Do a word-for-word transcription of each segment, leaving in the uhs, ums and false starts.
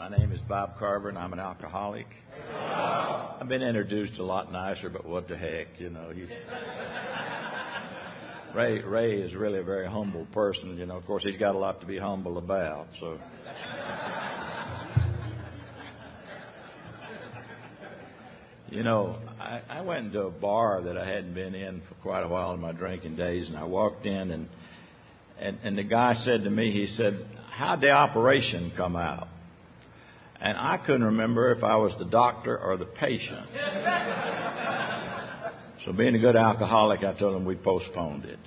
My name is Bob Carver, and I'm an alcoholic. I've been introduced a lot nicer, but what the heck, you know. He's Ray. Ray is really a very humble person, you know. Of course, he's got a lot to be humble about. So, you know, I, I went into a bar that I hadn't been in for quite a while in my drinking days, and I walked in, and and, and the guy said to me, he said, "How'd the operation come out?" And I couldn't remember if I was the doctor or the patient. So being a good alcoholic, I told him we postponed it.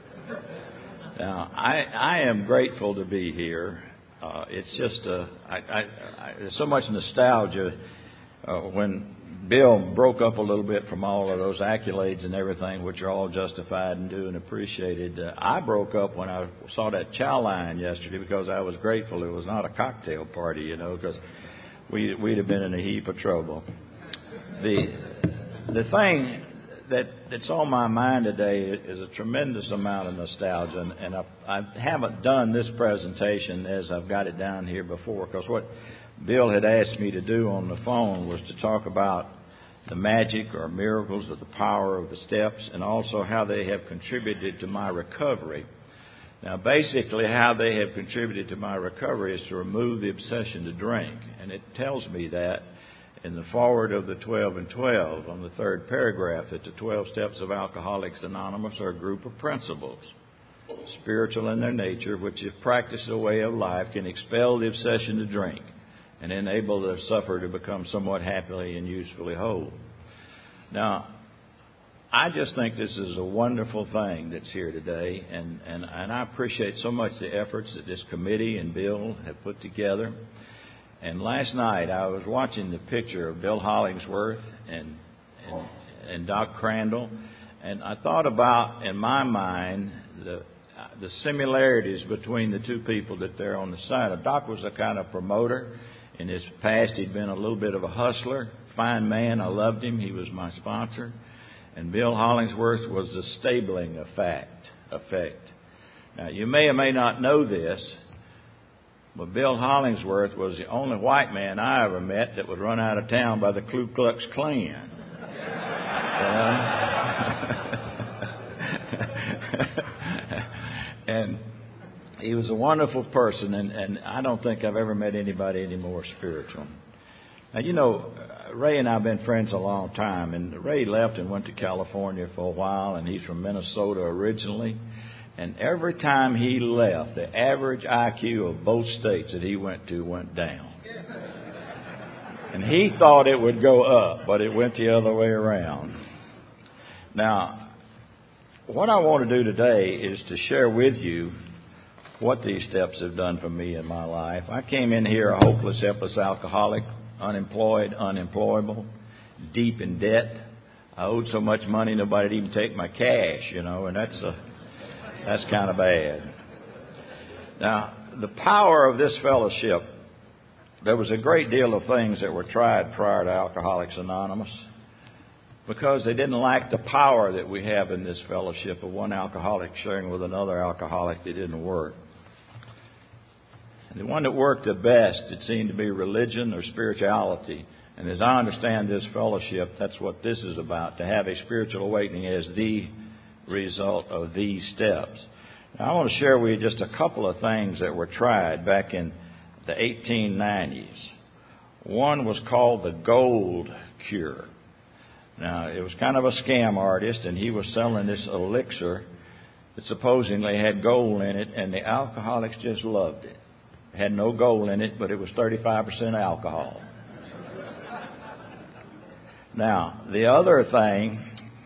Now, I, I am grateful to be here. Uh, it's just, uh, I, I, I, there's so much nostalgia uh, when Bill broke up a little bit from all of those accolades and everything, which are all justified and due and appreciated. Uh, I broke up when I saw that chow line yesterday because I was grateful it was not a cocktail party, you know, because we, we'd have been in a heap of trouble. The the thing that that's on my mind today is a tremendous amount of nostalgia, and, and I, I haven't done this presentation as I've got it down here before, because what Bill had asked me to do on the phone was to talk about the magic or miracles of the power of the steps, and also how they have contributed to my recovery. Now, basically, how they have contributed to my recovery is to remove the obsession to drink. And it tells me that in the foreword of the twelve and twelve, on the third paragraph, that the twelve Steps of Alcoholics Anonymous are a group of principles, spiritual in their nature, which, if practiced as a way of life, can expel the obsession to drink and enable the sufferer to become somewhat happily and usefully whole. Now, I just think this is a wonderful thing that's here today, and, and, and I appreciate so much the efforts that this committee and Bill have put together. And last night I was watching the picture of Bill Hollingsworth and, and, and Doc Crandall, and I thought about, in my mind, the the similarities between the two people that they're on the side of. Doc was a kind of promoter. In his past, he'd been a little bit of a hustler, fine man. I loved him. He was my sponsor. And Bill Hollingsworth was the stabling effect. effect. Now, you may or may not know this, but Bill Hollingsworth was the only white man I ever met that was run out of town by the Ku Klux Klan. And he was a wonderful person, and, and I don't think I've ever met anybody any more spiritual. Now, you know, Ray and I have been friends a long time, and Ray left and went to California for a while, and he's from Minnesota originally. And every time he left, the average I Q of both states that he went to went down. And he thought it would go up, but it went the other way around. Now, what I want to do today is to share with you what these steps have done for me in my life. I came in here a hopeless, helpless alcoholic, unemployed, unemployable, deep in debt. I owed so much money nobody'd even take my cash, you know, and that's a, that's kind of bad. Now, the power of this fellowship, there was a great deal of things that were tried prior to Alcoholics Anonymous because they didn't lack the power that we have in this fellowship of one alcoholic sharing with another alcoholic. They didn't work. The one that worked the best, it seemed to be religion or spirituality. And as I understand this fellowship, that's what this is about, to have a spiritual awakening as the result of these steps. Now, I want to share with you just a couple of things that were tried back in the eighteen nineties. One was called the Gold Cure. Now, it was kind of a scam artist, and he was selling this elixir that supposedly had gold in it, and the alcoholics just loved it. It had no gold in it, but it was thirty-five percent alcohol. Now, the other thing,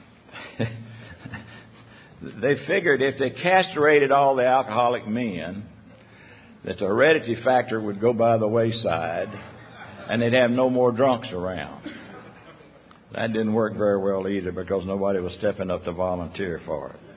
they figured if they castrated all the alcoholic men, that the heredity factor would go by the wayside, and they'd have no more drunks around. That didn't work very well either because nobody was stepping up to volunteer for it.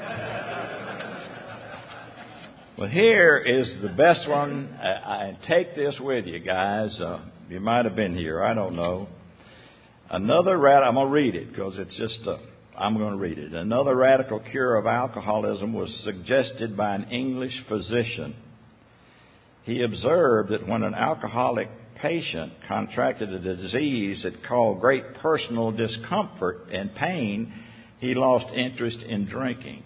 Well, here is the best one. I, I take this with you, guys. Uh, you might have been here. I don't know. Another rad- I'm going to read it because it's just, uh, I'm going to read it. Another radical cure of alcoholism was suggested by an English physician. He observed that when an alcoholic patient contracted a disease that caused great personal discomfort and pain, he lost interest in drinking.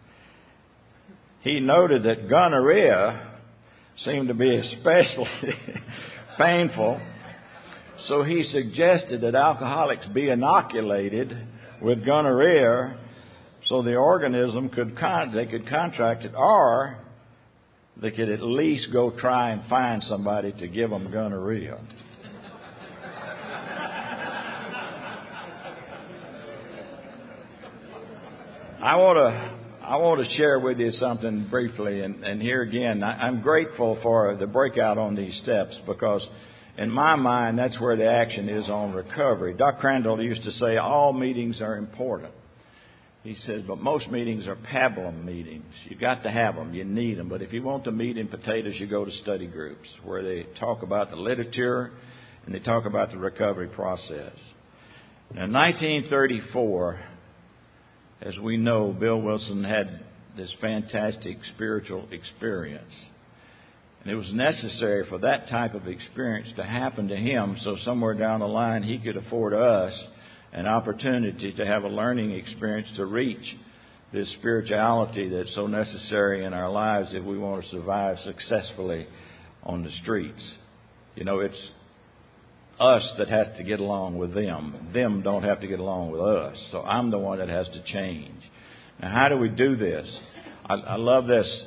He noted that gonorrhea seemed to be especially painful, so he suggested that alcoholics be inoculated with gonorrhea so the organism could con- they could contract it, or they could at least go try and find somebody to give them gonorrhea. I want to I want to share with you something briefly, and, and here again, I, I'm grateful for the breakout on these steps, because in my mind, that's where the action is on recovery. Doctor Crandall used to say all meetings are important. He says, but most meetings are pablum meetings. You got to have them. You need them. But if you want the meat and potatoes, you go to study groups where they talk about the literature and they talk about the recovery process. Now, in nineteen thirty-four, as we know, Bill Wilson had this fantastic spiritual experience. And it was necessary for that type of experience to happen to him so somewhere down the line he could afford us an opportunity to have a learning experience to reach this spirituality that's so necessary in our lives if we want to survive successfully on the streets. You know, it's us that has to get along with them. Them don't have to get along with us. So I'm the one that has to change. Now, how do we do this? I, I love this.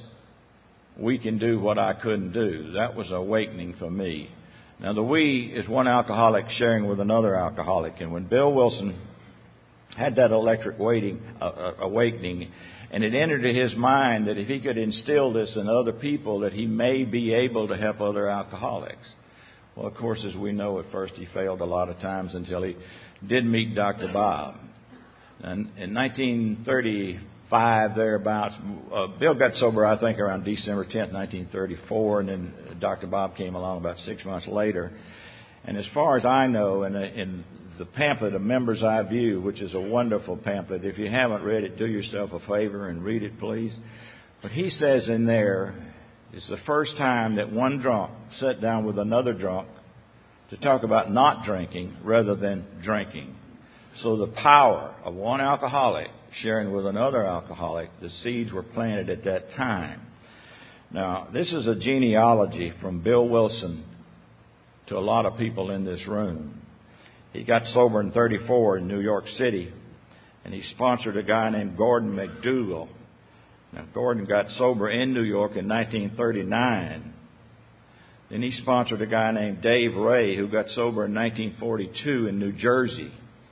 We can do what I couldn't do. That was awakening for me. Now, the we is one alcoholic sharing with another alcoholic. And when Bill Wilson had that electric waiting, uh, awakening, and it entered into his mind that if he could instill this in other people, that he may be able to help other alcoholics. Well, of course, as we know, at first he failed a lot of times until he did meet Doctor Bob. And in nineteen thirty-five, thereabouts, uh, Bill got sober, I think, around December tenth, nineteen thirty-four, and then Doctor Bob came along about six months later. And as far as I know, in, in the pamphlet, A Member's Eye View, which is a wonderful pamphlet, if you haven't read it, do yourself a favor and read it, please. But he says in there, it's the first time that one drunk sat down with another drunk to talk about not drinking rather than drinking. So the power of one alcoholic sharing with another alcoholic, the seeds were planted at that time. Now, this is a genealogy from Bill Wilson to a lot of people in this room. He got sober in thirty-four in New York City, and he sponsored a guy named Gordon McDougall. Now, Gordon got sober in New York in nineteen thirty-nine. Then he sponsored a guy named Dave Ray, who got sober in nineteen forty-two in New Jersey.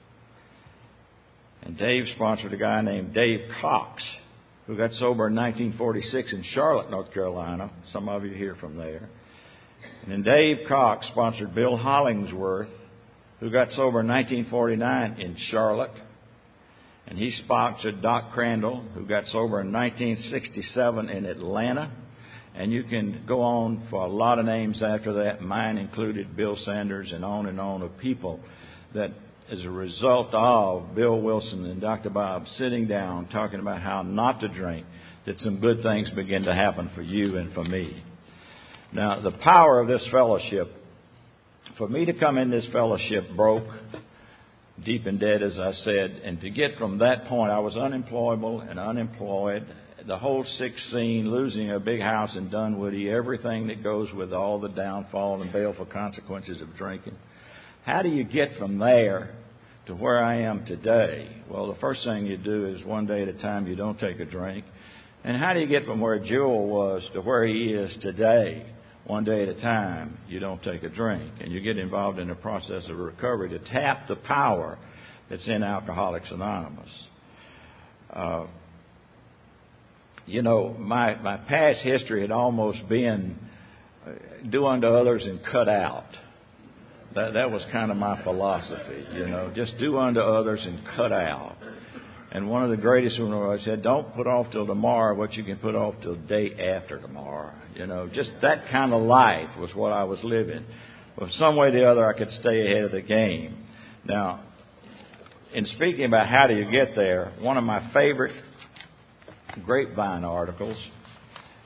And Dave sponsored a guy named Dave Cox, who got sober in nineteen forty-six in Charlotte, North Carolina. Some of you hear from there. And then Dave Cox sponsored Bill Hollingsworth, who got sober in nineteen forty-nine in Charlotte. And he sponsored Doc Crandall, who got sober in nineteen sixty-seven in Atlanta. And you can go on for a lot of names after that. Mine included Bill Sanders, and on and on of people that, as a result of Bill Wilson and Doctor Bob sitting down talking about how not to drink, that some good things begin to happen for you and for me. Now, the power of this fellowship, for me to come in this fellowship broke, deep in debt, as I said, and to get from that point, I was unemployable and unemployed. The whole sick scene, losing a big house in Dunwoody, everything that goes with all the downfall and baleful consequences of drinking. How do you get from there to where I am today? Well, the first thing you do is one day at a time you don't take a drink. And how do you get from where Jewel was to where he is today? One day at a time, you don't take a drink. And you get involved in the process of recovery to tap the power that's in Alcoholics Anonymous. Uh, you know, my, my past history had almost been do unto others and cut out. That, that was kind of my philosophy, you know, just do unto others and cut out. And one of the greatest ones I said, don't put off till tomorrow what you can put off till the day after tomorrow. You know, just that kind of life was what I was living. But some way or the other, I could stay ahead of the game. Now, in speaking about how do you get there, one of my favorite grapevine articles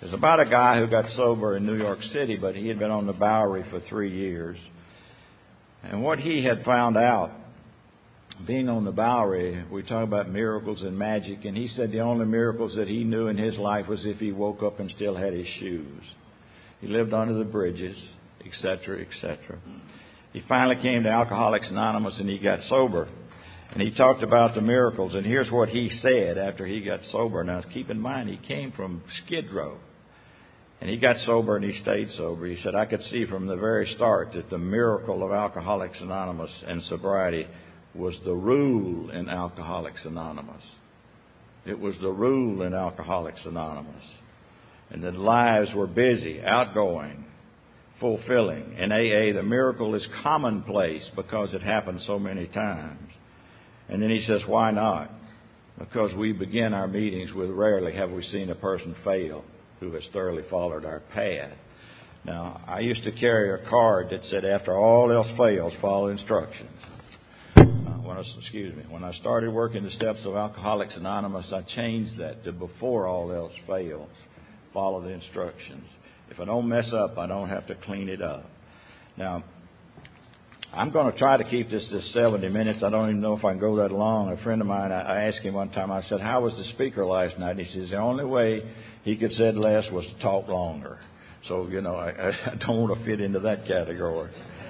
It's about a guy who got sober in New York City, but he had been on the Bowery for three years. And what he had found out, being on the Bowery, we talk about miracles and magic, and he said the only miracles that he knew in his life was if he woke up and still had his shoes. He lived under the bridges, et cetera, et cetera. He finally came to Alcoholics Anonymous and he got sober. And he talked about the miracles. And here's what he said after he got sober. Now, keep in mind, he came from Skid Row. And he got sober and he stayed sober. He said, I could see from the very start that the miracle of Alcoholics Anonymous and sobriety was the rule in Alcoholics Anonymous. It was the rule in Alcoholics Anonymous. And the lives were busy, outgoing, fulfilling. In A A, the miracle is commonplace because it happened so many times. And then he says, why not? Because we begin our meetings with rarely have we seen a person fail who has thoroughly followed our path. Now, I used to carry a card that said, after all else fails, follow instructions. Uh, when I, excuse me. When I started working the steps of Alcoholics Anonymous, I changed that to before all else fails, follow the instructions. If I don't mess up, I don't have to clean it up. Now, I'm going to try to keep this to seventy minutes. I don't even know if I can go that long. A friend of mine, I, I asked him one time, I said, how was the speaker last night? He says, the only way he could say less was to talk longer. So, you know, I, I don't want to fit into that category.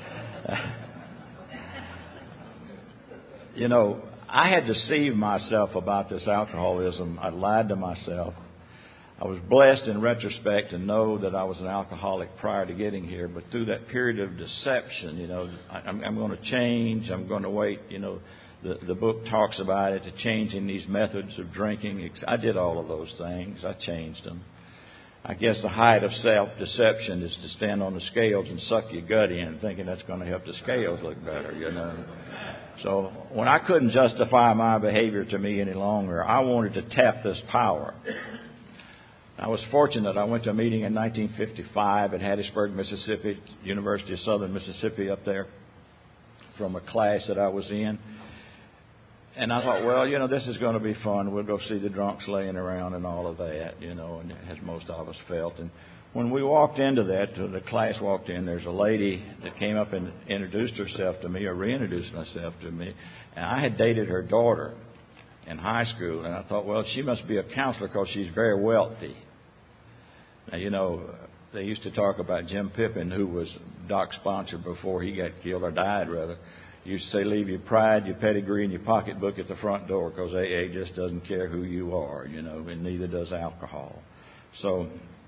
You know, I had deceived myself about this alcoholism. I lied to myself. I was blessed in retrospect to know that I was an alcoholic prior to getting here. But through that period of deception, you know, I, I'm, I'm going to change. I'm going to wait. You know, the, the book talks about it, to changing these methods of drinking. I did all of those things. I changed them. I guess the height of self-deception is to stand on the scales and suck your gut in, thinking that's going to help the scales look better, you know. So when I couldn't justify my behavior to me any longer, I wanted to tap this power. I was fortunate. I went to a meeting in nineteen fifty-five at Hattiesburg, Mississippi, University of Southern Mississippi up there, from a class that I was in. And I thought, well, you know, this is going to be fun. We'll go see the drunks laying around and all of that, you know, and as most of us felt. And when we walked into that, the class walked in, there's a lady that came up and introduced herself to me, or reintroduced herself to me. And I had dated her daughter in high school, and I thought, well, she must be a counselor because she's very wealthy. Now, you know, they used to talk about Jim Pippin, who was Doc's sponsor before he got killed, or died, rather. He used to say, leave your pride, your pedigree, and your pocketbook at the front door, because A A just doesn't care who you are, you know, and neither does alcohol. So,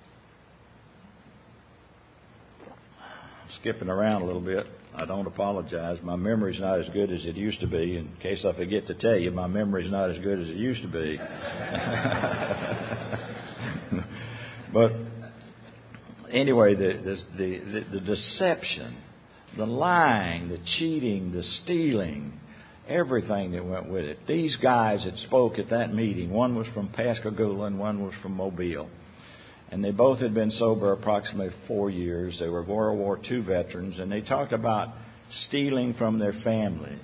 skipping around a little bit, I don't apologize. My memory's not as good as it used to be. In case I forget to tell you, my memory's not as good as it used to be. But anyway, the, the, the, the deception, the lying, the cheating, the stealing, everything that went with it. These guys that spoke at that meeting, one was from Pascagoula and one was from Mobile. And they both had been sober approximately four years. They were World War Two veterans, and they talked about stealing from their families.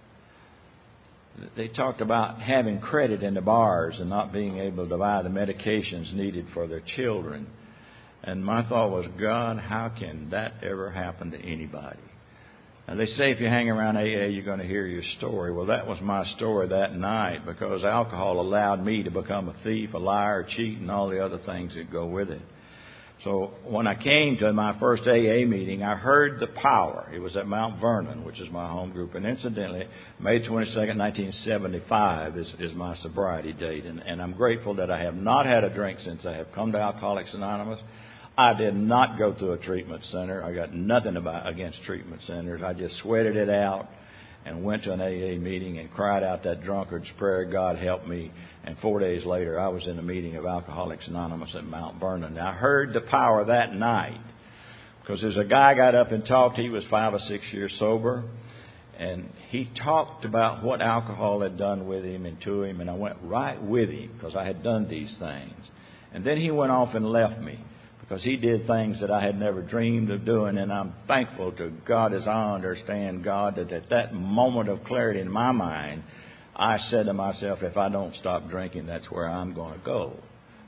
They talked about having credit in the bars and not being able to buy the medications needed for their children. And my thought was, God, how can that ever happen to anybody? Now, they say if you hang around A A, you're going to hear your story. Well, that was my story that night, because alcohol allowed me to become a thief, a liar, a cheat, and all the other things that go with it. So when I came to my first A A meeting, I heard the power. It was at Mount Vernon, which is my home group. And incidentally, May twenty-second, nineteen seventy-five is, is my sobriety date. And, and I'm grateful that I have not had a drink since I have come to Alcoholics Anonymous. I did not go to a treatment center. I got nothing about against treatment centers. I just sweated it out and went to an A A meeting and cried out that drunkard's prayer, God help me. And four days later, I was in a meeting of Alcoholics Anonymous at Mount Vernon. Now, I heard the power that night, because there's a guy got up and talked. He was five or six years sober, and he talked about what alcohol had done with him and to him, and I went right with him because I had done these things. And then he went off and left me, because he did things that I had never dreamed of doing. And I'm thankful to God as I understand God that at that moment of clarity in my mind, I said to myself, if I don't stop drinking, that's where I'm going to go.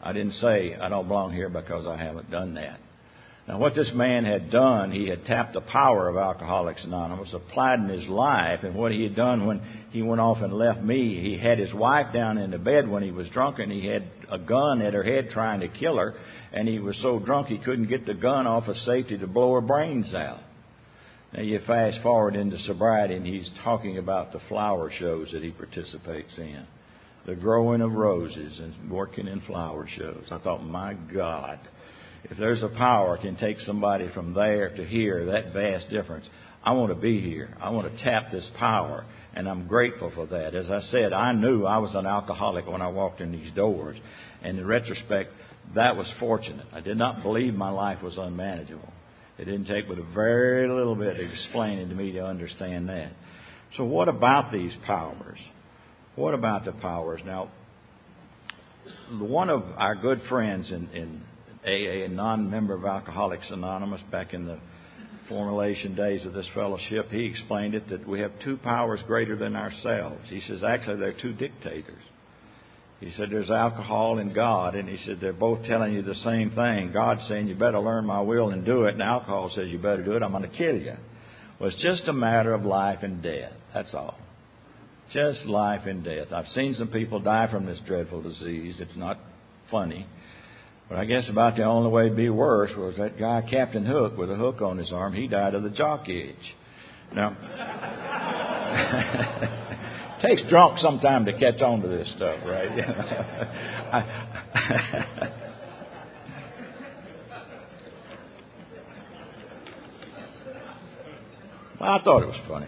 I didn't say I don't belong here because I haven't done that. Now, what this man had done, he had tapped the power of Alcoholics Anonymous, applied in his life, and what he had done when he went off and left me, he had his wife down in the bed when he was drunk, and he had a gun at her head trying to kill her, and he was so drunk he couldn't get the gun off of safety to blow her brains out. Now, you fast forward into sobriety, and he's talking about the flower shows that he participates in, the growing of roses and working in flower shows. I thought, my God, if there's a power that can take somebody from there to here, that vast difference, I want to be here. I want to tap this power, and I'm grateful for that. As I said, I knew I was an alcoholic when I walked in these doors, and in retrospect, that was fortunate. I did not believe my life was unmanageable. It didn't take but a very little bit of explaining to me to understand that. So what about these powers? What about the powers? Now, one of our good friends in, in A A, a non-member of Alcoholics Anonymous, back in the formulation days of this fellowship, he explained it that we have two powers greater than ourselves. He says, actually, they're two dictators. He said, there's alcohol and God, and he said, they're both telling you the same thing. God's saying, you better learn my will and do it, and alcohol says, you better do it, I'm going to kill you. Well, it's just a matter of life and death. That's all. Just life and death. I've seen some people die from this dreadful disease. It's not funny. But I guess about the only way it'd be worse was that guy, Captain Hook, with a hook on his arm. He died of the jock itch. Now, takes drunk some time to catch on to this stuff, right? I, well, I thought it was funny.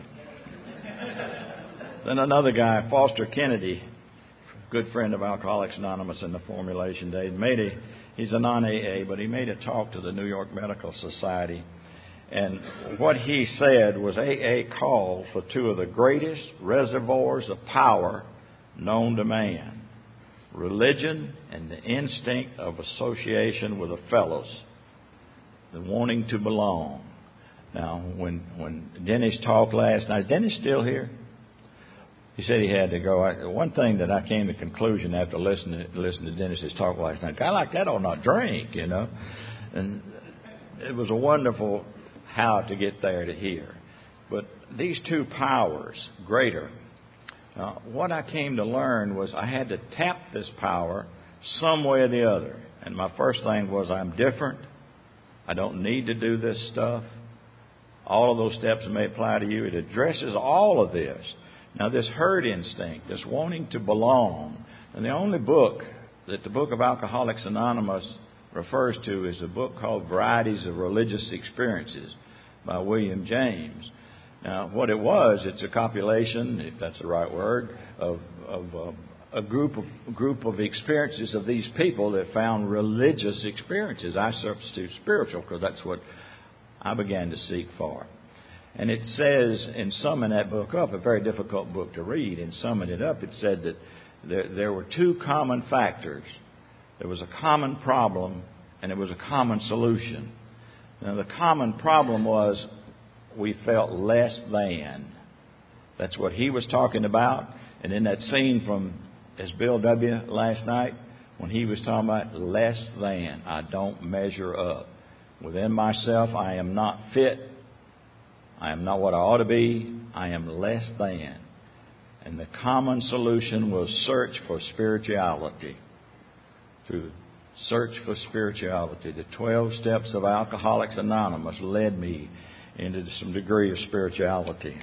Then another guy, Foster Kennedy, good friend of Alcoholics Anonymous in the formulation days, made a, he's a non-A A, but he made a talk to the New York Medical Society. And what he said was A A called for two of the greatest reservoirs of power known to man: religion and the instinct of association with the fellows, the wanting to belong. Now, when, when Dennis talked last night, is Dennis still here? He said he had to go. I, one thing that I came to the conclusion after listening to, listening to Dennis's talk last night, a guy like that ought not drink, you know. And it was a wonderful how to get there to here. But these two powers, greater, uh, what I came to learn was I had to tap this power some way or the other. And my first thing was, I'm different. I don't need to do this stuff. All of those steps may apply to you. It addresses all of this. Now, this herd instinct, this wanting to belong, and the only book that the Book of Alcoholics Anonymous refers to is a book called Varieties of Religious Experiences by William James. Now, what it was, it's a compilation, if that's the right word, of, of uh, a group of group of experiences of these people that found religious experiences. I substitute spiritual because that's what I began to seek for. And it says, in summing that book up, a very difficult book to read, in summing it up, it said that there, there were two common factors. There was a common problem and there was a common solution. Now, the common problem was we felt less than. That's what he was talking about. And in that scene from as Bill W. last night, when he was talking about less than, I don't measure up. Within myself, I am not fit. I am not what I ought to be. I am less than. And the common solution was search for spirituality. To search for spirituality. The twelve steps of Alcoholics Anonymous led me into some degree of spirituality.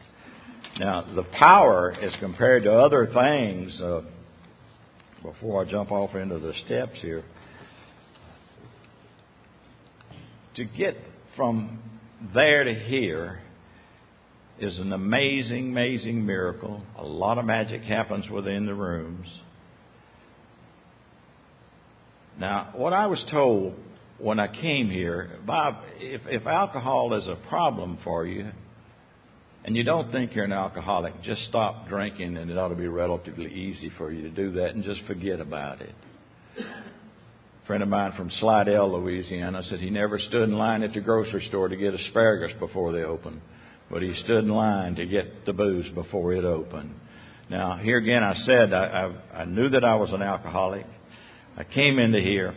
Now, the power as compared to other things, uh, before I jump off into the steps here, to get from there to here is an amazing, amazing miracle. A lot of magic happens within the rooms. Now, what I was told when I came here, Bob, if, if alcohol is a problem for you and you don't think you're an alcoholic, just stop drinking and it ought to be relatively easy for you to do that and just forget about it. A friend of mine from Slidell, Louisiana, said he never stood in line at the grocery store to get asparagus before they opened, but he stood in line to get the booze before it opened. Now, here again, I said I, I, I knew that I was an alcoholic. I came into here,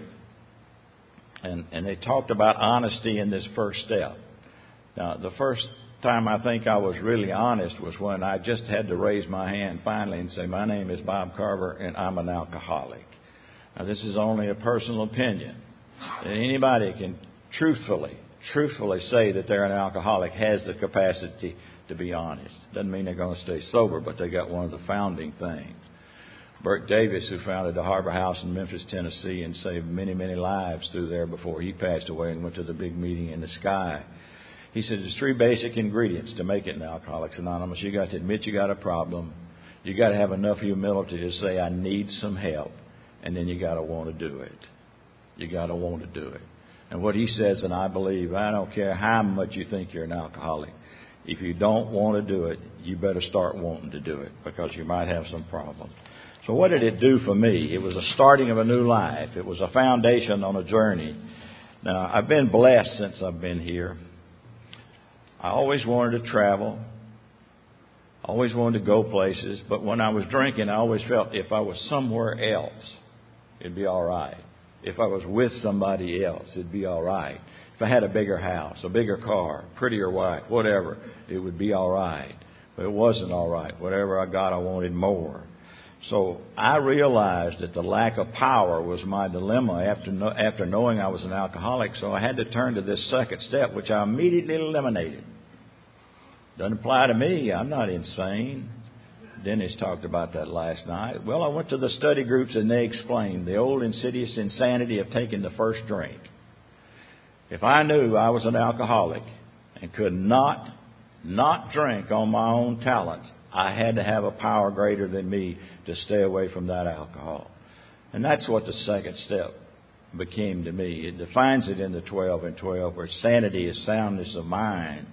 and, and they talked about honesty in this first step. Now, the first time I think I was really honest was when I just had to raise my hand finally and say, my name is Bob Carver, and I'm an alcoholic. Now, this is only a personal opinion. And anybody can truthfully, truthfully say that they're an alcoholic has the capacity to be honest. Doesn't mean they're going to stay sober, but they got one of the founding things. Bert Davis, who founded the Harbor House in Memphis, Tennessee, and saved many, many lives through there before he passed away and went to the big meeting in the sky. He said there's three basic ingredients to make it in Alcoholics Anonymous. You got to admit you got a problem. You got to have enough humility to say, I need some help. And then you got to want to do it. You got to want to do it. And what he says, and I believe, I don't care how much you think you're an alcoholic. If you don't want to do it, you better start wanting to do it because you might have some problems. So what did it do for me? It was a starting of a new life. It was a foundation on a journey. Now, I've been blessed since I've been here. I always wanted to travel. I always wanted to go places. But when I was drinking, I always felt if I was somewhere else, it'd be all right. If I was with somebody else, it'd be all right. If I had a bigger house, a bigger car, prettier wife, whatever, it would be all right. But it wasn't all right. Whatever I got, I wanted more. So I realized that the lack of power was my dilemma after no, after knowing I was an alcoholic. So I had to turn to this second step, which I immediately eliminated. Doesn't apply to me. I'm not insane. Dennis talked about that last night. Well, I went to the study groups and they explained the old insidious insanity of taking the first drink. If I knew I was an alcoholic and could not not drink on my own talents, I had to have a power greater than me to stay away from that alcohol. And that's what the second step became to me. It defines it in the twelve and twelve, where sanity is soundness of mind,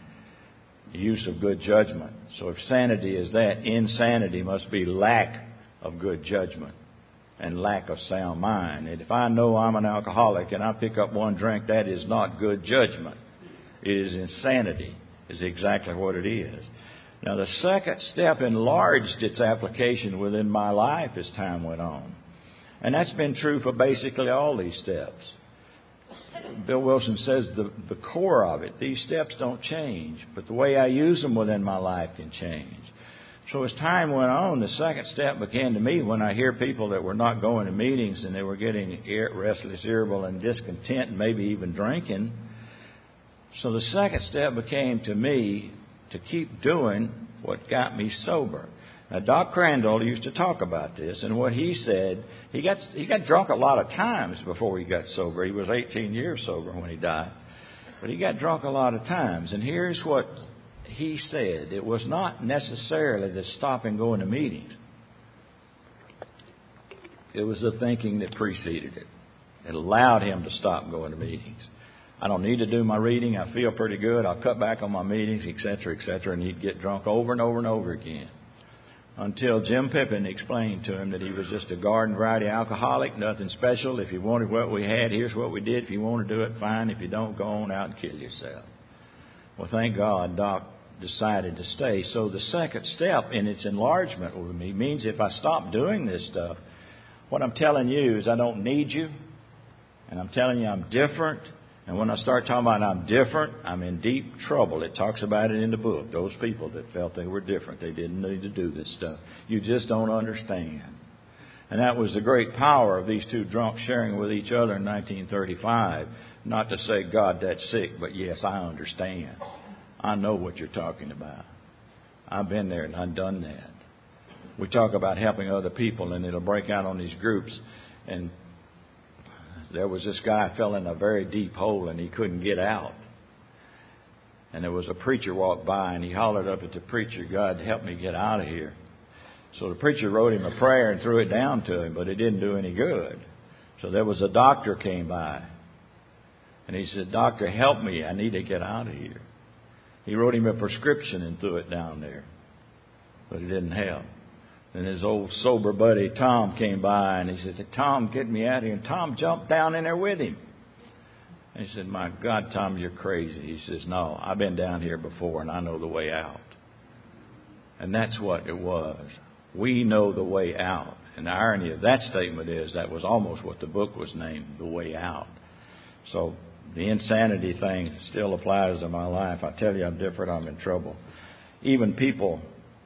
use of good judgment. So if sanity is that, insanity must be lack of good judgment and lack of sound mind. And if I know I'm an alcoholic and I pick up one drink, that is not good judgment. It is insanity, is exactly what it is. Now, the second step enlarged its application within my life as time went on. And that's been true for basically all these steps. Bill Wilson says the, the core of it, these steps don't change, but the way I use them within my life can change. So as time went on, the second step began to me when I hear people that were not going to meetings and they were getting restless, irritable, and discontent, and maybe even drinking. So the second step became to me to keep doing what got me sober. Now, Doc Crandall used to talk about this, and what he said, he got he got drunk a lot of times before he got sober. He was eighteen years sober when he died. But he got drunk a lot of times. And here's what he said. It was not necessarily the stopping going to meetings. It was the thinking that preceded it. It allowed him to stop going to meetings. I don't need to do my reading. I feel pretty good. I'll cut back on my meetings, et cetera, et cetera. And he'd get drunk over and over and over again. Until Jim Pippin explained to him that he was just a garden variety alcoholic, nothing special. If you wanted what we had, here's what we did. If you want to do it, fine. If you don't, go on out and kill yourself. Well, thank God Doc decided to stay. So the second step in its enlargement with me means if I stop doing this stuff, what I'm telling you is I don't need you. And I'm telling you I'm different. And when I start talking about I'm different, I'm in deep trouble. It talks about it in the book. Those people that felt they were different, they didn't need to do this stuff. You just don't understand. And that was the great power of these two drunks sharing with each other in nineteen thirty-five. Not to say, God, that's sick, but yes, I understand. I know what you're talking about. I've been there and I've done that. We talk about helping other people, and it'll break out on these groups. And there was this guy fell in a very deep hole and he couldn't get out. And there was a preacher walked by and he hollered up at the preacher, God, help me get out of here. So the preacher wrote him a prayer and threw it down to him, but it didn't do any good. So there was a doctor came by and he said, Doctor, help me. I need to get out of here. He wrote him a prescription and threw it down there, but it didn't help. And his old sober buddy, Tom, came by and he said, Tom, get me out of here. And Tom jumped down in there with him. And he said, my God, Tom, you're crazy. He says, no, I've been down here before and I know the way out. And that's what it was. We know the way out. And the irony of that statement is that was almost what the book was named, The Way Out. So the insanity thing still applies to my life. I tell you I'm different, I'm in trouble. Even people,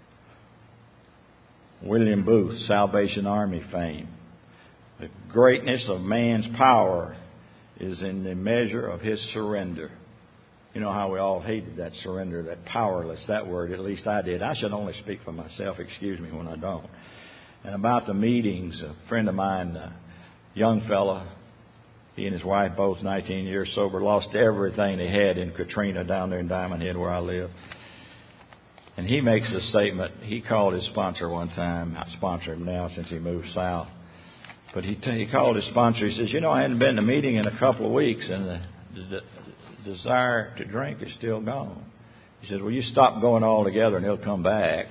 William Booth, Salvation Army fame, the greatness of man's power is in the measure of his surrender. You know how we all hated that surrender, that powerless, that word, at least I did. I should only speak for myself, excuse me when I don't. And about the meetings, a friend of mine, a young fella, he and his wife, both nineteen years sober, lost everything they had in Katrina down there in Diamond Head where I live. And he makes a statement. He called his sponsor one time. I sponsor him now since he moved south. But he, t- he called his sponsor. He says, you know, I hadn't been to a meeting in a couple of weeks, and the, the, the desire to drink is still gone. He says, well, you stop going altogether and it'll come back.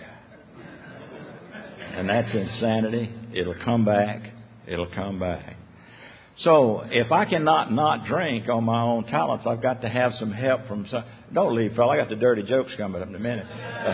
And that's insanity. It'll come back. It'll come back. So if I cannot not drink on my own talents, I've got to have some help from some. Don't leave, fella. I got the dirty jokes coming up in a minute.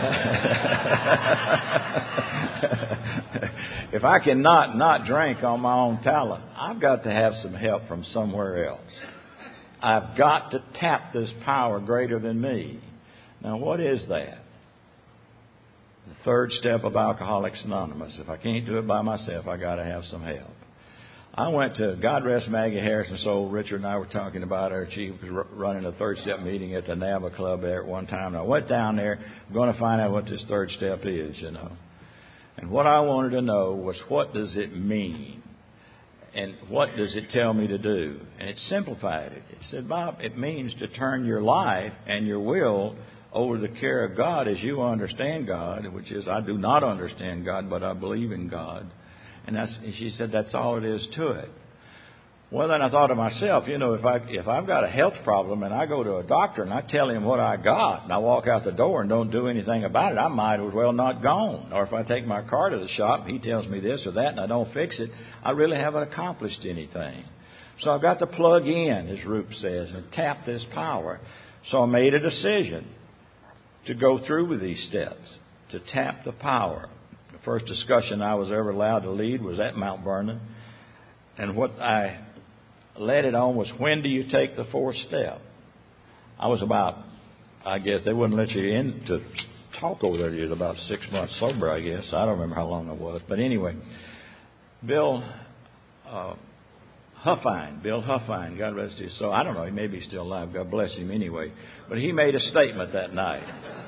If I cannot not drink on my own talent, I've got to have some help from somewhere else. I've got to tap this power greater than me. Now, what is that? The third step of Alcoholics Anonymous. If I can't do it by myself, I got to have some help. I went to, God rest Maggie Harrison's soul. Richard and I were talking about her. She was running a third step meeting at the Nava Club there at one time. And I went down there, going to find out what this third step is, you know. And what I wanted to know was, what does it mean? And what does it tell me to do? And it simplified it. It said, Bob, it means to turn your life and your will over the care of God as you understand God, which is, I do not understand God, but I believe in God. And that's, she said, that's all it is to it. Well, then I thought to myself, you know, if, I, if I've got a health problem and I go to a doctor and I tell him what I got and I walk out the door and don't do anything about it, I might as well not gone. Or if I take my car to the shop, he tells me this or that and I don't fix it, I really haven't accomplished anything. So I've got to plug in, as Roop says, and tap this power. So I made a decision to go through with these steps, to tap the power. The first discussion I was ever allowed to lead was at Mount Vernon. And what I led it on was, when do you take the fourth step? I was about, I guess, they wouldn't let you in to talk over there. You was about six months sober, I guess. I don't remember how long I was. But anyway, Bill uh, Huffine, Bill Huffine, God rest his soul. I don't know, he may be still alive. God bless him anyway. But he made a statement that night.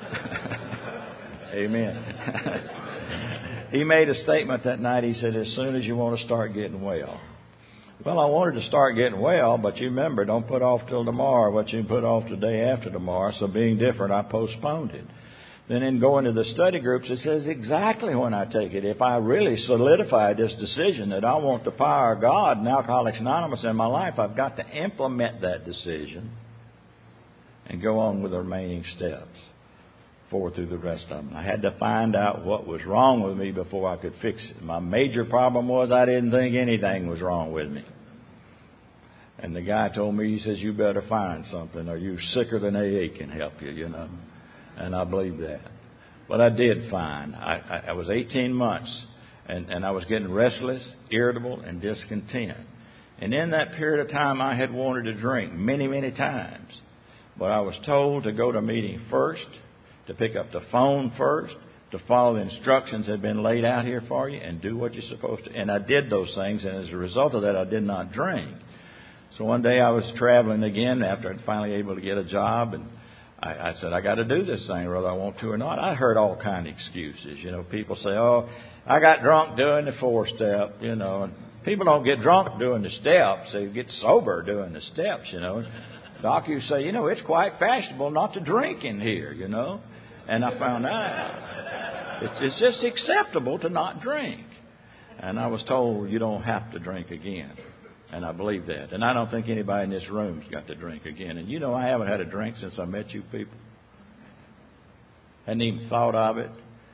Amen. He made a statement that night. He said, as soon as you want to start getting well. Well, I wanted to start getting well, but you remember, don't put off till tomorrow what you put off the day after tomorrow. So being different, I postponed it. Then in going to the study groups, it says exactly when I take it. If I really solidify this decision that I want the power of God and Alcoholics Anonymous in my life, I've got to implement that decision and go on with the remaining steps forward through the rest of them. I had to find out what was wrong with me before I could fix it. My major problem was I didn't think anything was wrong with me. And the guy told me, he says, you better find something or you're sicker than A A can help you, you know. And I believe that. But I did find. I, I, I was eighteen months, and, and I was getting restless, irritable, and discontent. And in that period of time, I had wanted to drink many, many times. But I was told to go to a meeting first, to pick up the phone first, to follow the instructions that had been laid out here for you, and do what you're supposed to. And I did those things, and as a result of that, I did not drink. So one day I was traveling again after I'd finally able to get a job, and I, I said, I got to do this thing whether I want to or not. I heard all kind of excuses. You know, people say, oh, I got drunk doing the four step, you know. And people don't get drunk doing the steps. They get sober doing the steps, you know. Doctors say, you know, it's quite fashionable not to drink in here, you know. And I found out it's, it's just acceptable to not drink. And I was told you don't have to drink again. And I believe that. And I don't think anybody in this room's got to drink again. And you know, I haven't had a drink since I met you people. Hadn't even thought of it.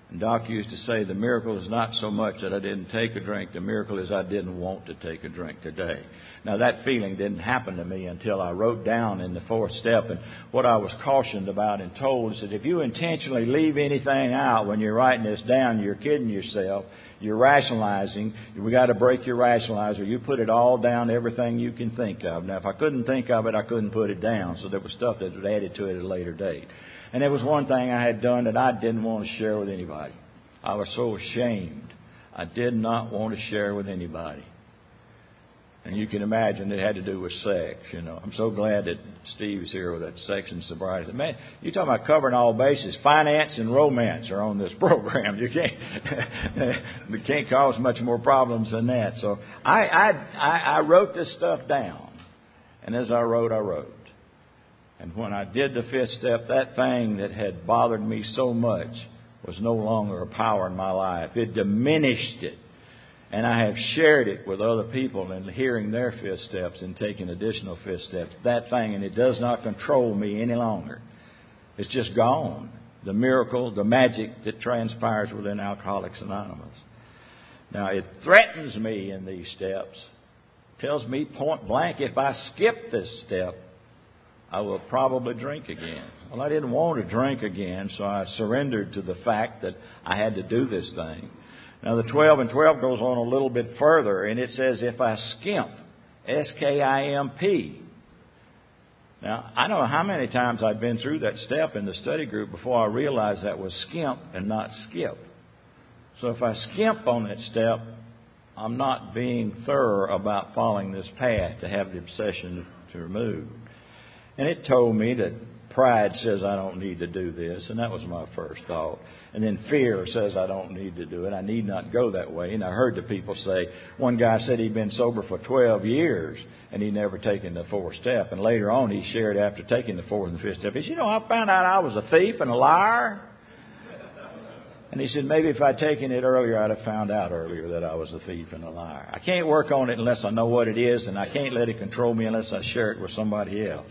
And Doc used to say, the miracle is not so much that I didn't take a drink. The miracle is I didn't want to take a drink today. Now, that feeling didn't happen to me until I wrote down in the fourth step. And what I was cautioned about and told is that if you intentionally leave anything out when you're writing this down, you're kidding yourself. You're rationalizing. We got to break your rationalizer. You put it all down, everything you can think of. Now, if I couldn't think of it, I couldn't put it down. So there was stuff that was added to it at a later date. And there was one thing I had done that I didn't want to share with anybody. I was so ashamed. I did not want to share with anybody. And you can imagine it had to do with sex, you know. I'm so glad that Steve's here with that sex and sobriety. Man, you're talking about covering all bases. Finance and romance are on this program. You can't, you can't cause much more problems than that. So I, I, I, I wrote this stuff down. And as I wrote, I wrote. And when I did the fifth step, that thing that had bothered me so much was no longer a power in my life. It diminished it. And I have shared it with other people and hearing their fifth steps and taking additional fifth steps. That thing, and it does not control me any longer. It's just gone. The miracle, the magic that transpires within Alcoholics Anonymous. Now, it threatens me in these steps. Tells me point blank, if I skip this step, I will probably drink again. Well, I didn't want to drink again, so I surrendered to the fact that I had to do this thing. Now, the twelve and twelve goes on a little bit further, and it says, if I skimp, S K I M P. Now, I don't know how many times I've been through that step in the study group before I realized that was skimp and not skip. So if I skimp on that step, I'm not being thorough about following this path to have the obsession to remove. And it told me that pride says I don't need to do this, and that was my first thought. And then fear says I don't need to do it. I need not go that way. And I heard the people say, one guy said he'd been sober for twelve years, and he'd never taken the fourth step. And later on he shared after taking the fourth and fifth step, he said, you know, I found out I was a thief and a liar. And he said, maybe if I'd taken it earlier, I'd have found out earlier that I was a thief and a liar. I can't work on it unless I know what it is, and I can't let it control me unless I share it with somebody else.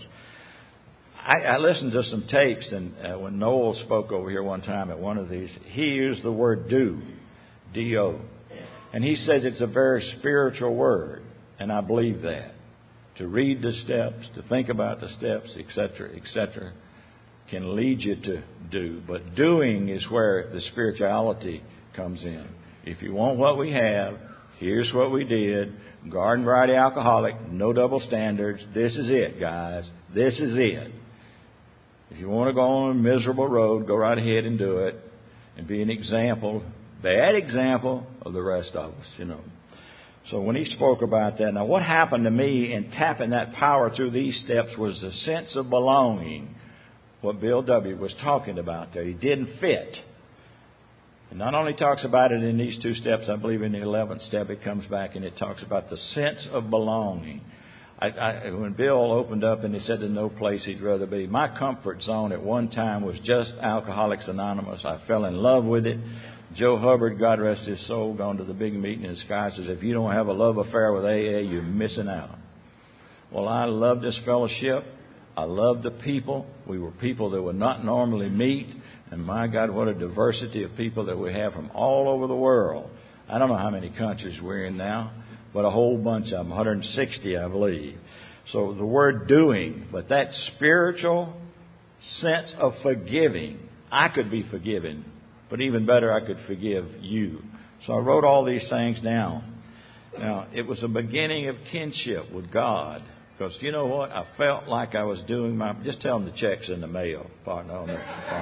I, I listened to some tapes, and uh, when Noel spoke over here one time at one of these, he used the word do, D O. And he says it's a very spiritual word, and I believe that. To read the steps, to think about the steps, et cetera, et cetera, can lead you to do. But doing is where the spirituality comes in. If you want what we have, here's what we did. Garden Variety Alcoholic, no double standards. This is it, guys. This is it. If you want to go on a miserable road, go right ahead and do it. And be an example, bad example of the rest of us, you know. So when he spoke about that, now what happened to me in tapping that power through these steps was the sense of belonging. What Bill W. was talking about there. He didn't fit. And not only talks about it in these two steps, I believe in the eleventh step it comes back and it talks about the sense of belonging. I, I, when Bill opened up and he said there's no place he'd rather be, my comfort zone at one time was just Alcoholics Anonymous. I fell in love with it. Joe Hubbard, God rest his soul, gone to the big meeting in the sky, says, if you don't have a love affair with A A, you're missing out. Well, I love this fellowship. I love the people. We were people that would not normally meet. And my God, what a diversity of people that we have from all over the world. I don't know how many countries we're in now, but a whole bunch of them, one hundred sixty, I believe. So the word doing, but that spiritual sense of forgiving. I could be forgiven, but even better, I could forgive you. So I wrote all these things down. Now, it was a beginning of kinship with God. Because you know what? I felt like I was doing my... Just tell them the check's in the mail, partner. On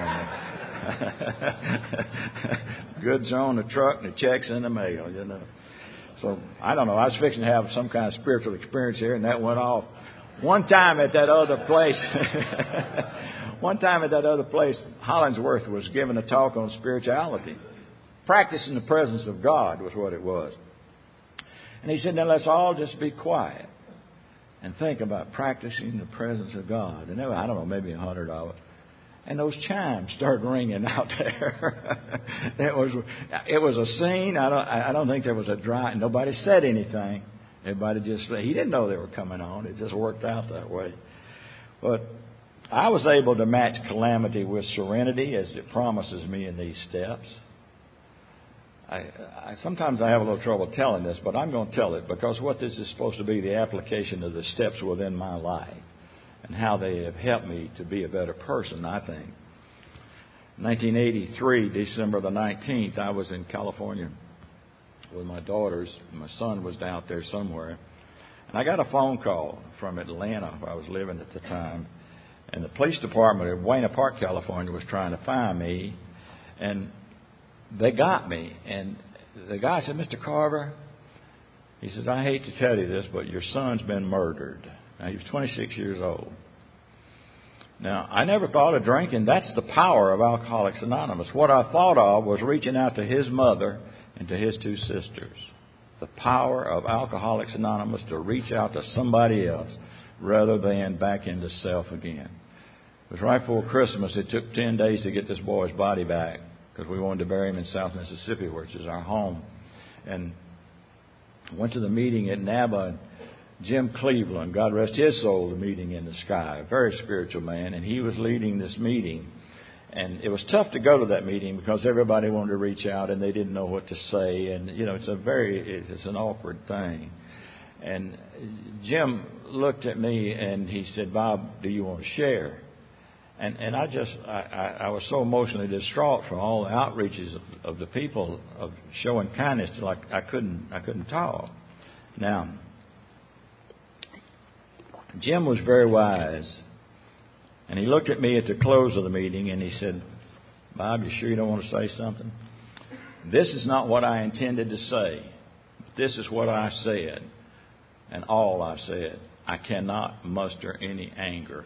the goods are on the truck and the check's in the mail, you know. So, I don't know. I was fixing to have some kind of spiritual experience here, and that went off. One time at that other place... one time at that other place, Hollingsworth was giving a talk on spirituality. Practicing the presence of God was what it was. And he said, now let's all just be quiet and think about practicing the presence of God. And there were, I don't know, maybe a hundred of us. And those chimes started ringing out there. it was it was a scene. I don't I don't think there was a dry. Nobody said anything. Everybody just, he didn't know they were coming on. It just worked out that way. But I was able to match calamity with serenity as it promises me in these steps. I, I sometimes I have a little trouble telling this, but I'm going to tell it because what this is supposed to be the application of the steps within my life and how they have helped me to be a better person, I think. nineteen eighty-three, December the nineteenth, I was in California with my daughters. My son was out there somewhere. And I got a phone call from Atlanta, where I was living at the time. And the police department of Buena Park, California, was trying to find me. And they got me. And the guy said, Mister Carver, he says, I hate to tell you this, but your son's been murdered. Now, he was twenty-six years old. Now, I never thought of drinking. That's the power of Alcoholics Anonymous. What I thought of was reaching out to his mother and to his two sisters. The power of Alcoholics Anonymous to reach out to somebody else rather than back into self again. It was right before Christmas. It took ten days to get this boy's body back because we wanted to bury him in South Mississippi, which is our home. And I went to the meeting at NABA. And Jim Cleveland, God rest his soul, the meeting in the sky, a very spiritual man, and he was leading this meeting. And it was tough to go to that meeting because everybody wanted to reach out and they didn't know what to say. And, you know, it's a very, it's an awkward thing. And Jim looked at me and he said, Bob, do you want to share? And and I just, I, I, I was so emotionally distraught from all the outreaches of, of the people of showing kindness, like I couldn't, I couldn't talk. Now, Jim was very wise. And he looked at me at the close of the meeting and he said, Bob, you sure you don't want to say something? This is not what I intended to say. This is what I said. And all I said. I cannot muster any anger.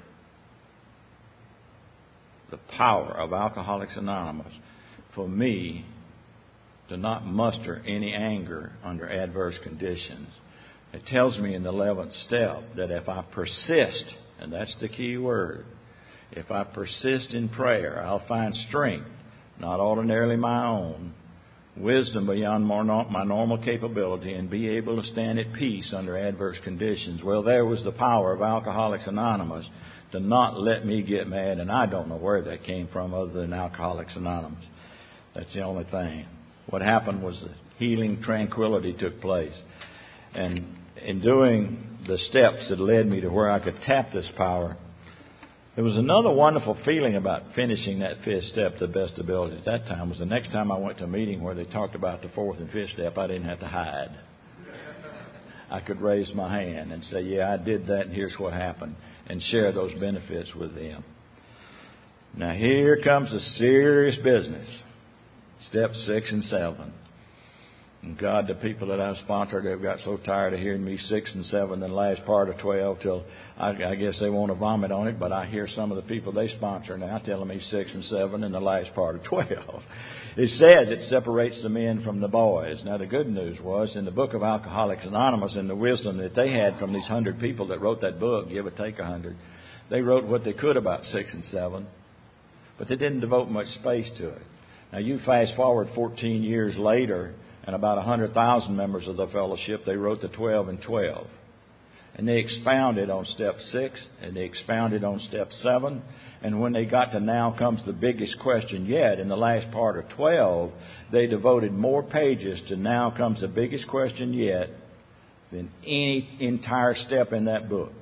The power of Alcoholics Anonymous for me to not muster any anger under adverse conditions. It tells me in the eleventh step that if I persist, and that's the key word, if I persist in prayer, I'll find strength, not ordinarily my own, wisdom beyond my normal capability, and be able to stand at peace under adverse conditions. Well, there was the power of Alcoholics Anonymous to not let me get mad, and I don't know where that came from other than Alcoholics Anonymous. That's the only thing. What happened was that healing tranquility took place. And in doing the steps that led me to where I could tap this power, there was another wonderful feeling about finishing that fifth step to the best ability at that time. Was the next time I went to a meeting where they talked about the fourth and fifth step, I didn't have to hide. I could raise my hand and say, yeah, I did that and here's what happened, and share those benefits with them. Now here comes the serious business. Step six and seven. And God, the people that I've sponsored, they've got so tired of hearing me six and seven and the last part of twelve till I, I guess they want to vomit on it. But I hear some of the people they sponsor now telling me six and seven and the last part of twelve. It says it separates the men from the boys. Now the good news was in the book of Alcoholics Anonymous and the wisdom that they had from these hundred people that wrote that book, give or take a hundred, they wrote what they could about six and seven, but they didn't devote much space to it. Now you fast forward fourteen years later, and about one hundred thousand members of the fellowship, they wrote the twelve and twelve. And they expounded on step six, and they expounded on step seven. And when they got to now comes the biggest question yet, in the last part of twelve, they devoted more pages to now comes the biggest question yet than any entire step in that book.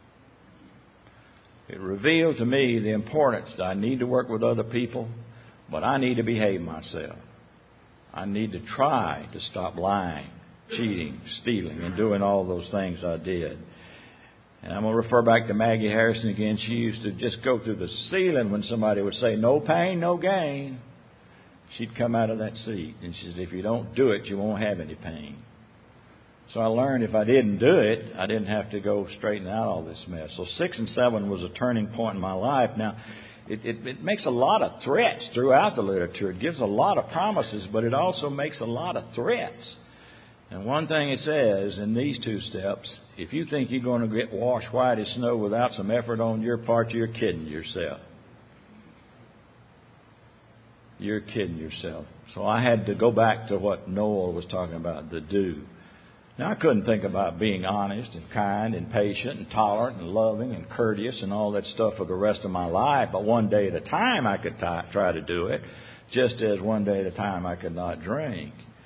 It revealed to me the importance that I need to work with other people, but I need to behave myself. I need to try to stop lying, cheating, stealing, and doing all those things I did. And I'm going to refer back to Maggie Harrison again. She used to just go through the ceiling when somebody would say, no pain, no gain. She'd come out of that seat. And she said, if you don't do it, you won't have any pain. So I learned if I didn't do it, I didn't have to go straighten out all this mess. So six and seven was a turning point in my life. Now, It, it, it makes a lot of threats throughout the literature. It gives a lot of promises, but it also makes a lot of threats. And one thing it says in these two steps, if you think you're going to get washed white as snow without some effort on your part, you're kidding yourself. You're kidding yourself. So I had to go back to what Noel was talking about, the do. Now, I couldn't think about being honest and kind and patient and tolerant and loving and courteous and all that stuff for the rest of my life. But one day at a time I could t- try to do it, just as one day at a time I could not drink.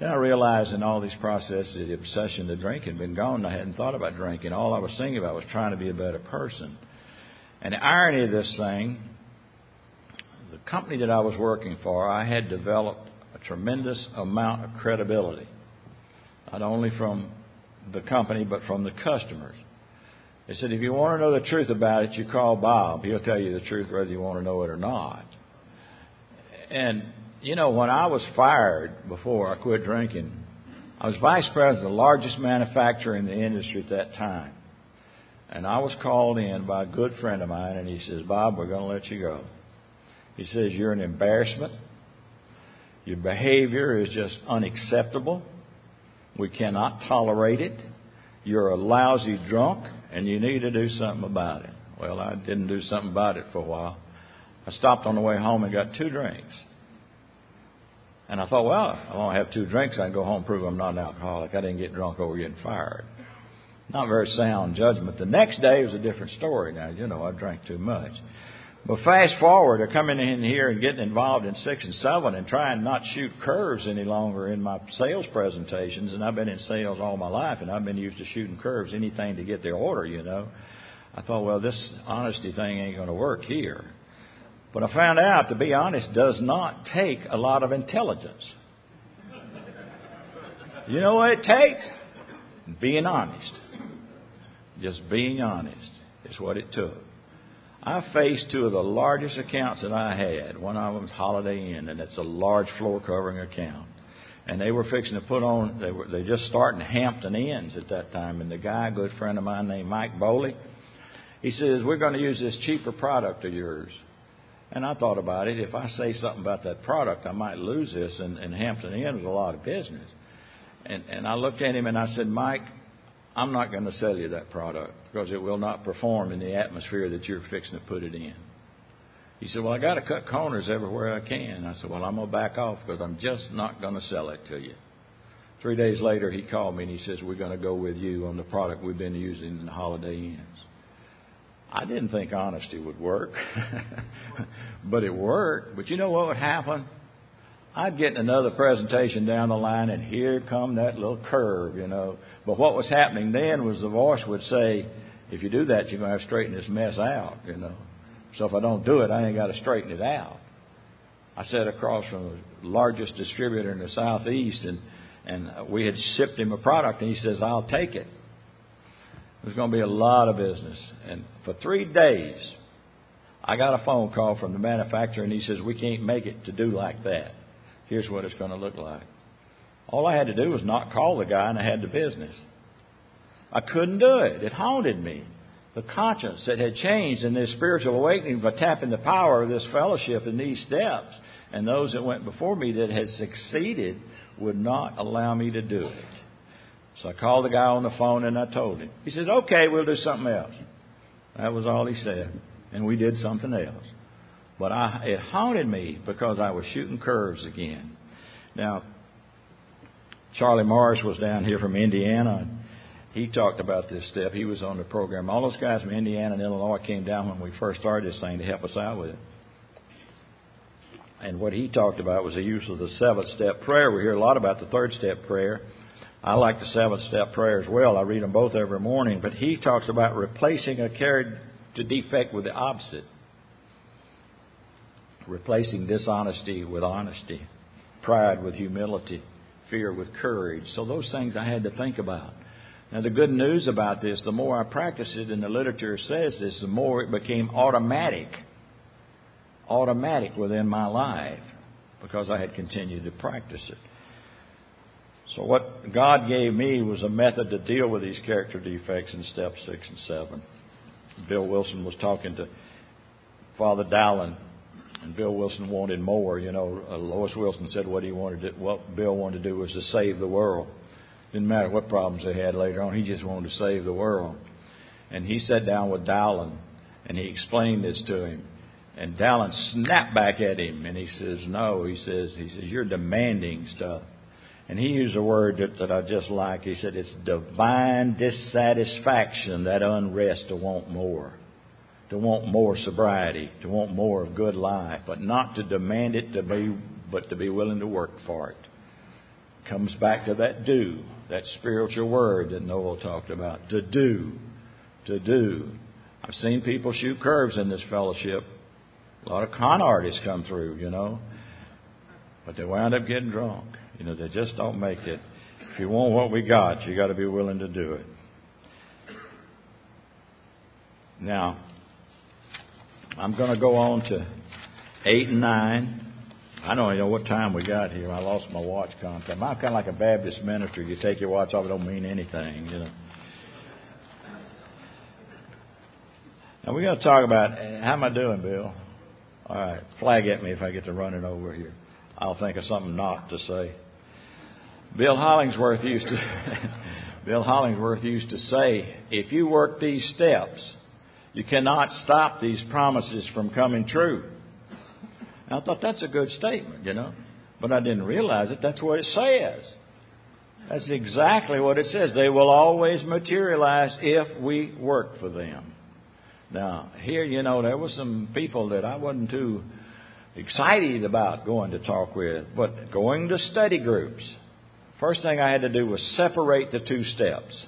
Then I realized in all these processes, the obsession to drink had been gone. I hadn't thought about drinking. All I was thinking about was trying to be a better person. And the irony of this thing, the company that I was working for, I had developed a tremendous amount of credibility, not only from the company, but from the customers. They said, if you want to know the truth about it, you call Bob. He'll tell you the truth whether you want to know it or not. And, you know, when I was fired before I quit drinking, I was vice president of the largest manufacturer in the industry at that time. And I was called in by a good friend of mine, and he says, Bob, we're going to let you go. He says, you're an embarrassment. Your behavior is just unacceptable. We cannot tolerate it. You're a lousy drunk, and you need to do something about it. Well, I didn't do something about it for a while. I stopped on the way home and got two drinks. And I thought, well, I only have two drinks. I can go home and prove I'm not an alcoholic. I didn't get drunk over getting fired. Not very sound judgment. The next day was a different story. Now, you know, I drank too much. But fast forward, they're coming in here and getting involved in six and seven and trying not to shoot curves any longer in my sales presentations. And I've been in sales all my life, and I've been used to shooting curves, anything to get their order, you know. I thought, well, this honesty thing ain't going to work here. But I found out, to be honest, does not take a lot of intelligence. You know what it takes? Being honest. Just being honest is what it took. I faced two of the largest accounts that I had. One of them was Holiday Inn, and it's a large floor covering account. And they were fixing to put on, they were they just starting Hampton Inns at that time. And the guy, a good friend of mine named Mike Bowley, he says, we're going to use this cheaper product of yours. And I thought about it. If I say something about that product, I might lose this. And, and Hampton Inn was a lot of business. And, and I looked at him and I said, Mike, I'm not going to sell you that product because it will not perform in the atmosphere that you're fixing to put it in. He said, well, I got to cut corners everywhere I can. I said, well, I'm going to back off because I'm just not going to sell it to you. Three days later, he called me and he says, we're going to go with you on the product we've been using in the Holiday Inns. I didn't think honesty would work, but it worked. But you know what would happen? I'd get another presentation down the line, and here come that little curve, you know. But what was happening then was the voice would say, if you do that, you're going to have to straighten this mess out, you know. So if I don't do it, I ain't got to straighten it out. I sat across from the largest distributor in the Southeast, and, and we had shipped him a product, and he says, I'll take it. There's going to be a lot of business. And for three days, I got a phone call from the manufacturer, and he says, we can't make it to do like that. Here's what it's going to look like. All I had to do was not call the guy, and I had the business. I couldn't do it. It haunted me. The conscience that had changed in this spiritual awakening by tapping the power of this fellowship in these steps, and those that went before me that had succeeded would not allow me to do it. So I called the guy on the phone and I told him. He says, okay, we'll do something else. That was all he said. And we did something else. But I, it haunted me because I was shooting curves again. Now, Charlie Morris was down here from Indiana. He talked about this step. He was on the program. All those guys from Indiana and Illinois came down when we first started this thing to help us out with it. And what he talked about was the use of the seventh step prayer. We hear a lot about the third step prayer. I like the seventh step prayer as well. I read them both every morning. But he talks about replacing a character defect with the opposite. Replacing dishonesty with honesty. Pride with humility. Fear with courage. So those things I had to think about. Now the good news about this, the more I practiced it, and the literature says this, the more it became automatic. Automatic within my life. Because I had continued to practice it. So what God gave me was a method to deal with these character defects in steps six and seven. Bill Wilson was talking to Father Dowling, and Bill Wilson wanted more. You know, uh, Lois Wilson said what he wanted to, what Bill wanted to do was to save the world. Didn't matter what problems they had later on. He just wanted to save the world. And he sat down with Dowling, and he explained this to him. And Dowling snapped back at him, and he says, "No," he says, "He says you're demanding stuff." And he used a word that, that I just like. He said, it's divine dissatisfaction, that unrest to want more. To want more sobriety, to want more of good life, but not to demand it, to be, but to be willing to work for it. Comes back to that do, that spiritual word that Noel talked about. To do. To do. I've seen people shoot curves in this fellowship. A lot of con artists come through, you know. But they wound up getting drunk. You know, they just don't make it. If you want what we got, you got to be willing to do it. Now, I'm going to go on to eight and nine. I don't even know what time we got here. I lost my watch contact. I'm kind of like a Baptist minister. You take your watch off, it don't mean anything, you know. Now, we got to talk about, how am I doing, Bill? All right, flag at me if I get to running over here. I'll think of something not to say. Bill Hollingsworth used to, Bill Hollingsworth used to say, if you work these steps, you cannot stop these promises from coming true. And I thought that's a good statement, you know. But I didn't realize it. That's what it says. That's exactly what it says. They will always materialize if we work for them. Now, here, you know, there were some people that I wasn't too excited about going to talk with. But going to study groups, first thing I had to do was separate the two steps.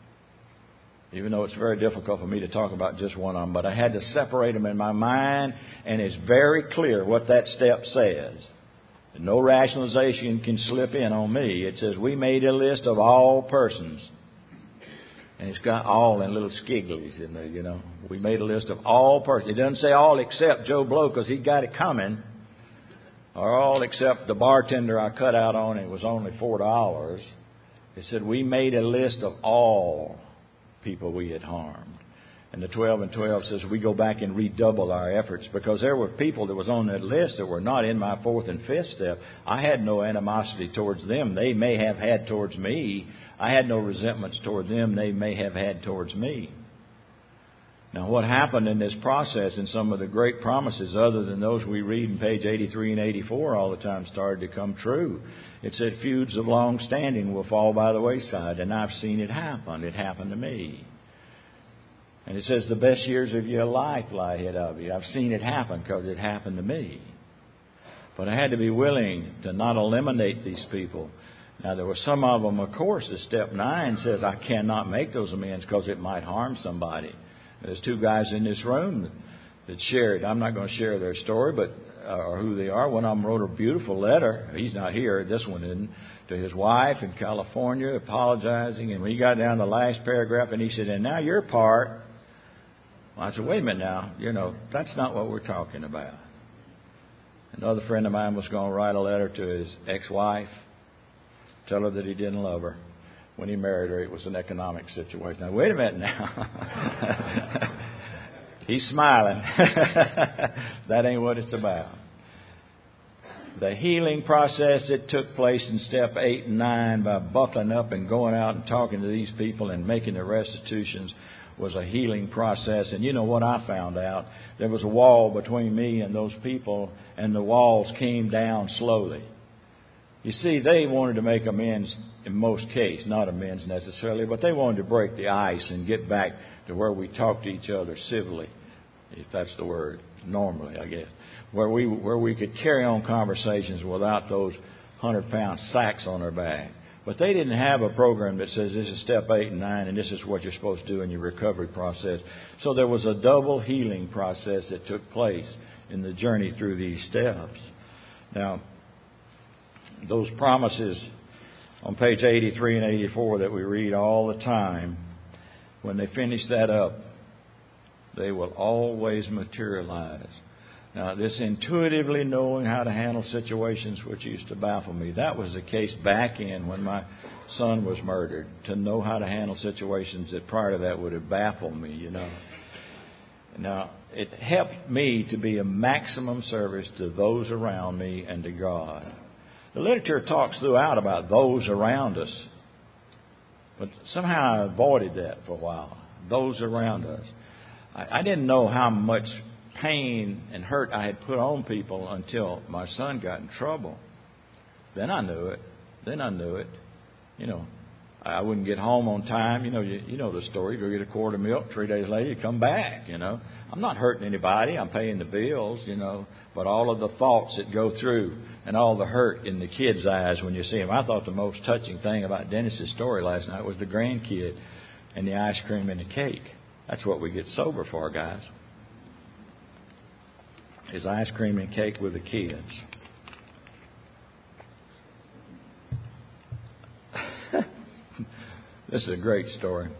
Even though it's very difficult for me to talk about just one of them. But I had to separate them in my mind. And it's very clear what that step says. No rationalization can slip in on me. It says, we made a list of all persons. And it's got all in little skigglies in there, you know. We made a list of all persons. It doesn't say all except Joe Blow because he got it coming. Or all except the bartender I cut out on, it was only four dollars. It said, we made a list of all people we had harmed. And the twelve and twelve says we go back and redouble our efforts because there were people that was on that list that were not in my fourth and fifth step. I had no animosity towards them. They may have had towards me. I had no resentments toward them. They may have had towards me. Now, what happened in this process and some of the great promises other than those we read in page eighty-three and eighty-four all the time started to come true. It said feuds of long standing will fall by the wayside, and I've seen it happen. It happened to me. And it says the best years of your life lie ahead of you. I've seen it happen because it happened to me. But I had to be willing to not eliminate these people. Now, there were some of them, of course, as step nine says, I cannot make those amends because it might harm somebody. There's two guys in this room that, that shared. I'm not going to share their story, but uh, or who they are. One of them wrote a beautiful letter. He's not here. This one isn't. To his wife in California, apologizing. And when he got down to the last paragraph, and he said, and now your part. Well, I said, wait a minute now. You know, that's not what we're talking about. Another friend of mine was going to write a letter to his ex-wife, tell her that he didn't love her. When he married her, it was an economic situation. Now, wait a minute now. He's smiling. That ain't what it's about. The healing process that took place in step eight and nine by buckling up and going out and talking to these people and making the restitutions was a healing process. And you know what I found out? There was a wall between me and those people, and the walls came down slowly. You see, they wanted to make amends in most cases, not amends necessarily, but they wanted to break the ice and get back to where we talk to each other civilly, if that's the word, normally, I guess, where we where we could carry on conversations without those hundred-pound sacks on our back. But they didn't have a program that says this is step eight and nine and this is what you're supposed to do in your recovery process. So there was a double healing process that took place in the journey through these steps. Now, those promises on page eighty-three and eighty-four that we read all the time, when they finish that up, they will always materialize. Now, this intuitively knowing how to handle situations which used to baffle me, that was the case back in when my son was murdered, to know how to handle situations that prior to that would have baffled me, you know. Now, it helped me to be a maximum service to those around me and to God. The literature talks throughout about those around us, but somehow I avoided that for a while, those around us. I, I didn't know how much pain and hurt I had put on people until my son got in trouble. Then I knew it. Then I knew it. You know, I wouldn't get home on time. You know, you, you know the story. You go get a quart of milk. Three days later, you come back, you know. I'm not hurting anybody. I'm paying the bills, you know. But all of the thoughts that go through and all the hurt in the kids' eyes when you see them. I thought the most touching thing about Dennis's story last night was the grandkid and the ice cream and the cake. That's what we get sober for, guys. Is ice cream and cake with the kids. This is a great story.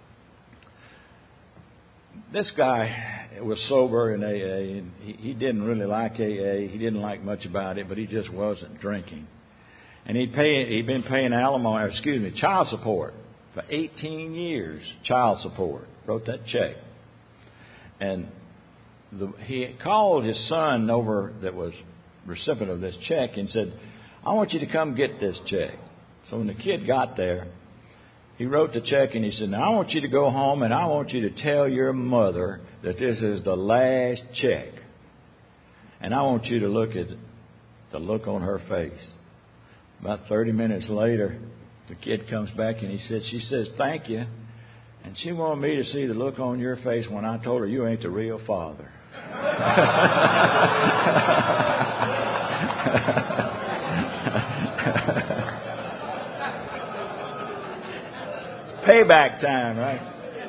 This guy was sober in A A, and he, he didn't really like A A. He didn't like much about it, but he just wasn't drinking. And he'd pay, he'd been paying alimony, excuse me, child support for eighteen years. Child support. Wrote that check. And the, he called his son over that was recipient of this check and said, I want you to come get this check. So when the kid got there, he wrote the check and he said, now I want you to go home and I want you to tell your mother that this is the last check. And I want you to look at the look on her face. About thirty minutes later, the kid comes back and he said, she says, thank you. And she wanted me to see the look on your face when I told her you ain't the real father. Payback time, right?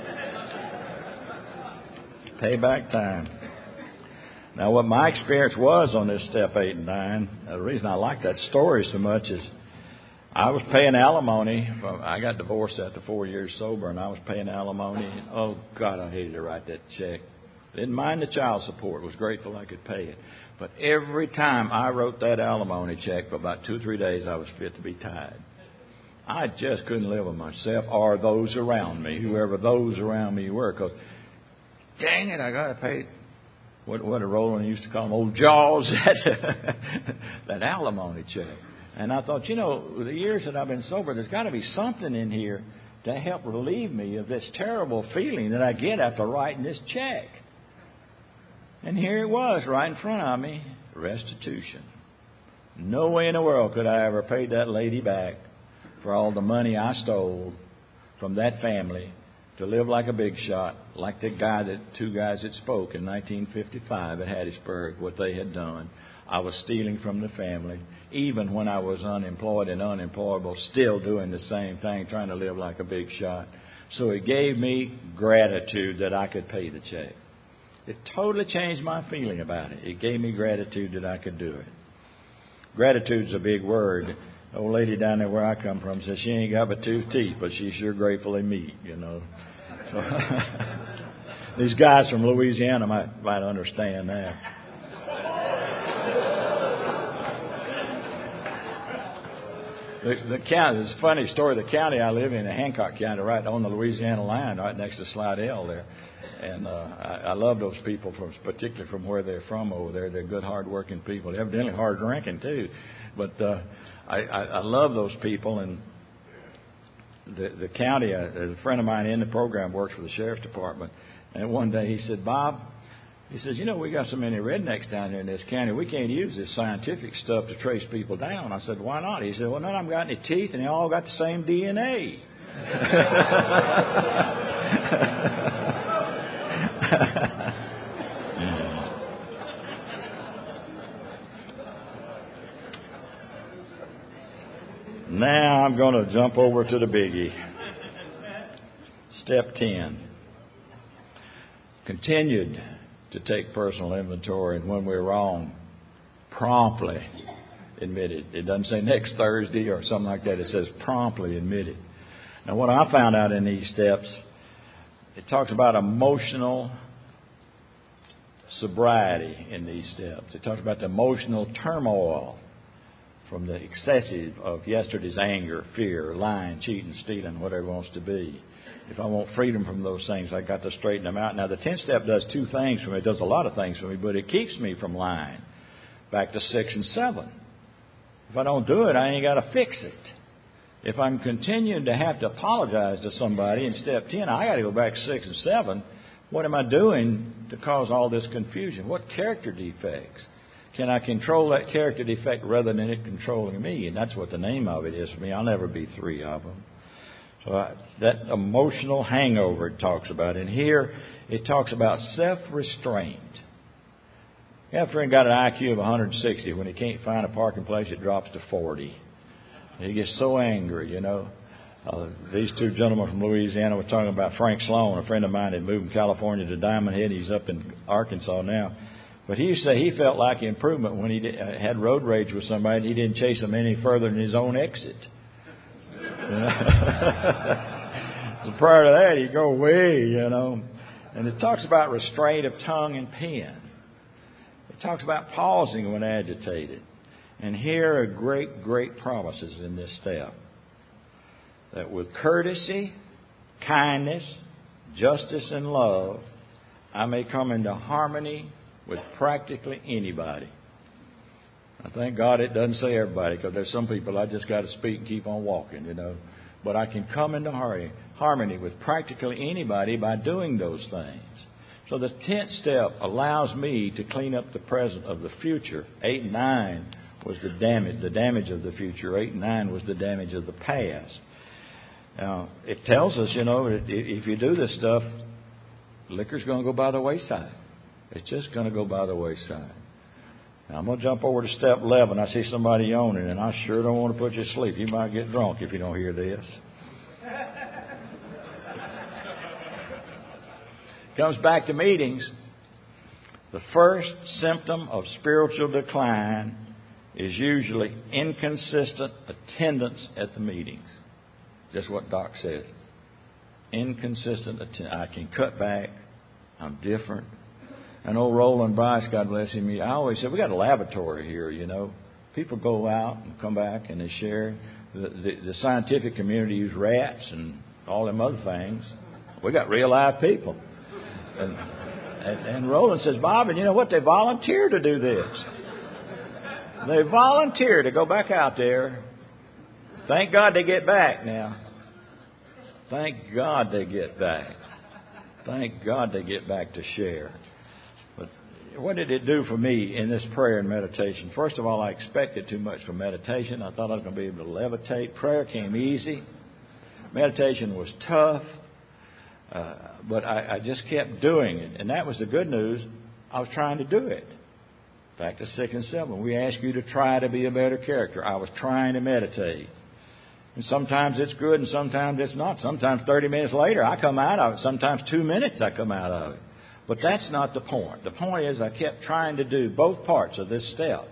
Payback time. Now, what my experience was on this step eight and nine, the reason I like that story so much is I was paying alimony. From, I got divorced after four years sober, and I was paying alimony. And, oh, God, I hated to write that check. Didn't mind the child support. Was grateful I could pay it. But every time I wrote that alimony check for about two or three days, I was fit to be tied. I just couldn't live with myself or those around me, whoever those around me were, because, dang it, I got to pay what what Roland used to call them, old Jaws, that, that alimony check. And I thought, you know, the years that I've been sober, there's got to be something in here to help relieve me of this terrible feeling that I get after writing this check. And here it was right in front of me, restitution. No way in the world could I ever pay that lady back for all the money I stole from that family to live like a big shot, like the guy that two guys that spoke in nineteen fifty-five at Hattiesburg, what they had done. I was stealing from the family, even when I was unemployed and unemployable, still doing the same thing, trying to live like a big shot. So it gave me gratitude that I could pay the check. It totally changed my feeling about it. It gave me gratitude that I could do it. Gratitude's a big word. The old lady down there where I come from says she ain't got but two teeth, but she's sure grateful they meet, you know. So these guys from Louisiana might might understand that. The, the county, it's a funny story. The county I live in, Hancock County, right on the Louisiana line, right next to Slidell there. And uh, I, I love those people, from particularly from where they're from over there. They're good, hard-working people. Evidently hard drinking, too. But uh, I, I, I love those people. And the, the county, uh, a friend of mine in the program works for the sheriff's department. And one day he said, Bob, he says, you know, we got so many rednecks down here in this county, we can't use this scientific stuff to trace people down. I said, why not? He said, well, none of them got any teeth, and they all got the same D N A. Now I'm going to jump over to the biggie. Step ten. Continued to take personal inventory, and when we're wrong, promptly admit it. It doesn't say next Thursday or something like that. It says promptly admit it. Now, what I found out in these steps, it talks about emotional sobriety in these steps. It talks about the emotional turmoil from the excessive of yesterday's anger, fear, lying, cheating, stealing, whatever it wants to be. If I want freedom from those things, I've got to straighten them out. Now, the tenth step does two things for me. It does a lot of things for me, but it keeps me from lying. Back to six and seven. If I don't do it, I ain't got to fix it. If I'm continuing to have to apologize to somebody in step ten, I got to go back to six and seven. What am I doing to cause all this confusion? What character defects? Can I control that character defect rather than it controlling me? And that's what the name of it is for me. I'll never be three of them. So I, that emotional hangover it talks about. And here it talks about self-restraint. You have a friend got an I Q of one hundred sixty. When he can't find a parking place, it drops to forty. He gets so angry, you know. Uh, these two gentlemen from Louisiana were talking about Frank Sloan, a friend of mine that moved from California to Diamond Head. He's up in Arkansas now. But he used to say he felt like improvement when he did, uh, had road rage with somebody and he didn't chase them any further than his own exit. You know? So prior to that, he'd go away, you know. And it talks about restraint of tongue and pen. It talks about pausing when agitated. And here are great, great promises in this step. That with courtesy, kindness, justice, and love, I may come into harmony with practically anybody. I thank God it doesn't say everybody, because there's some people I just got to speak and keep on walking, you know. But I can come into harmony with practically anybody by doing those things. So the tenth step allows me to clean up the present of the future. Eight and nine was the damage, the damage of the future. Eight and nine was the damage of the past. Now, it tells us, you know, that if you do this stuff, liquor's going to go by the wayside. It's just going to go by the wayside. Now, I'm going to jump over to step eleven. I see somebody yawning, and I sure don't want to put you to sleep. You might get drunk if you don't hear this. Comes back to meetings. The first symptom of spiritual decline is usually inconsistent attendance at the meetings. Just what Doc said. Inconsistent attendance. I can cut back. I'm different. And old Roland Bryce, God bless him, I always said, we got a laboratory here, you know. People go out and come back and they share. The, the, the scientific community use rats and all them other things. We got real live people. And, and, and Roland says, Bob, and you know what? They volunteer to do this. They volunteer to go back out there. Thank God they get back now. Thank God they get back. Thank God they get back to share. But what did it do for me in this prayer and meditation? First of all, I expected too much from meditation. I thought I was going to be able to levitate. Prayer came easy. Meditation was tough. Uh, but I, I just kept doing it. And that was the good news. I was trying to do it. Back to six and seven. We ask you to try to be a better character. I was trying to meditate. And sometimes it's good and sometimes it's not. Sometimes thirty minutes later I come out of it. Sometimes two minutes I come out of it. But that's not the point. The point is I kept trying to do both parts of this step.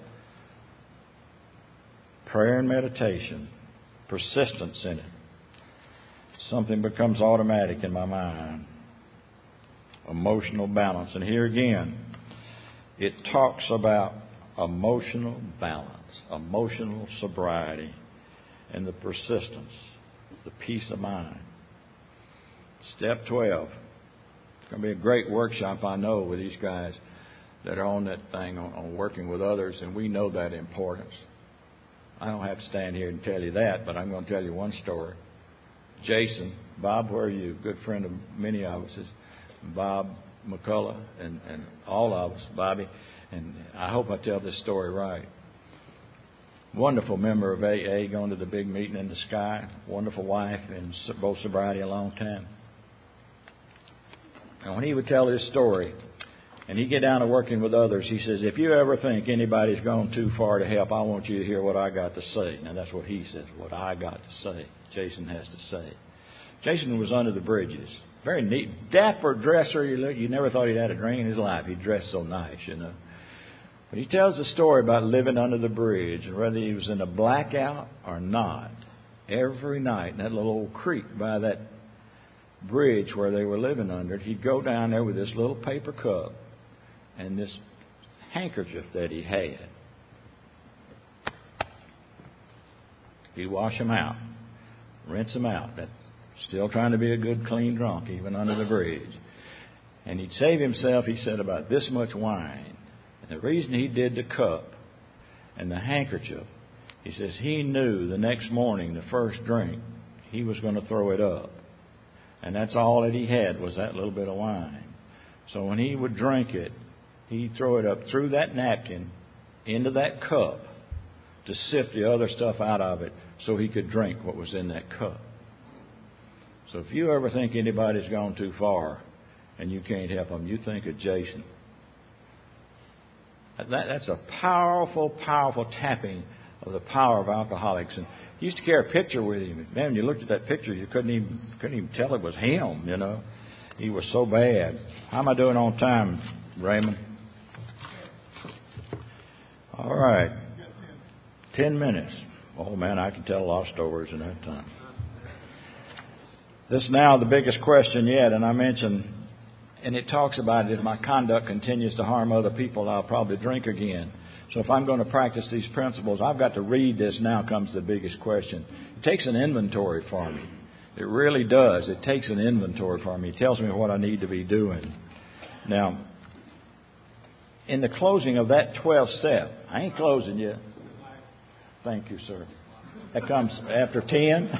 Prayer and meditation. Persistence in it. Something becomes automatic in my mind. Emotional balance. And here again, it talks about emotional balance, emotional sobriety, and the persistence, the peace of mind. Step twelve. It's going to be a great workshop, I know, with these guys that are on that thing on, on working with others, and we know that importance. I don't have to stand here and tell you that, but I'm going to tell you one story. Jason, Bob, where are you? Good friend of many of us is Bob McCullough and, and all of us, Bobby. And I hope I tell this story right. Wonderful member of A A, going to the big meeting in the sky. Wonderful wife, and both sobriety a long time. And when he would tell his story, and he'd get down to working with others, he says, if you ever think anybody's gone too far to help, I want you to hear what I got to say. Now, that's what he says, what I got to say. Jason has to say. Jason was under the bridges. Very neat. Dapper dresser. You, look, you never thought he'd had a drink in his life. He dressed so nice, you know. But he tells a story about living under the bridge, and whether he was in a blackout or not, every night in that little old creek by that bridge where they were living under it, he'd go down there with this little paper cup and this handkerchief that he had. He'd wash them out, rinse them out. That, still trying to be a good, clean drunk, even under the bridge. And he'd save himself, he said, about this much wine. And the reason he did the cup and the handkerchief, he says he knew the next morning, the first drink, he was going to throw it up. And that's all that he had was that little bit of wine. So when he would drink it, he'd throw it up through that napkin into that cup to sift the other stuff out of it so he could drink what was in that cup. So if you ever think anybody's gone too far and you can't help them, you think of Jason. That, that's a powerful, powerful tapping of the power of alcoholics. And he used to carry a picture with him. Man, when you looked at that picture, you couldn't even couldn't even tell it was him, you know. He was so bad. How am I doing on time, Raymond? All right. Ten minutes. Oh, man, I can tell a lot of stories in that time. This is now the biggest question yet, and I mentioned, and it talks about it, if my conduct continues to harm other people, I'll probably drink again. So if I'm going to practice these principles, I've got to read this. Now comes the biggest question. It takes an inventory for me. It really does. It takes an inventory for me. It tells me what I need to be doing. Now, in the closing of that twelfth step, I ain't closing yet. Thank you, sir. That comes after ten.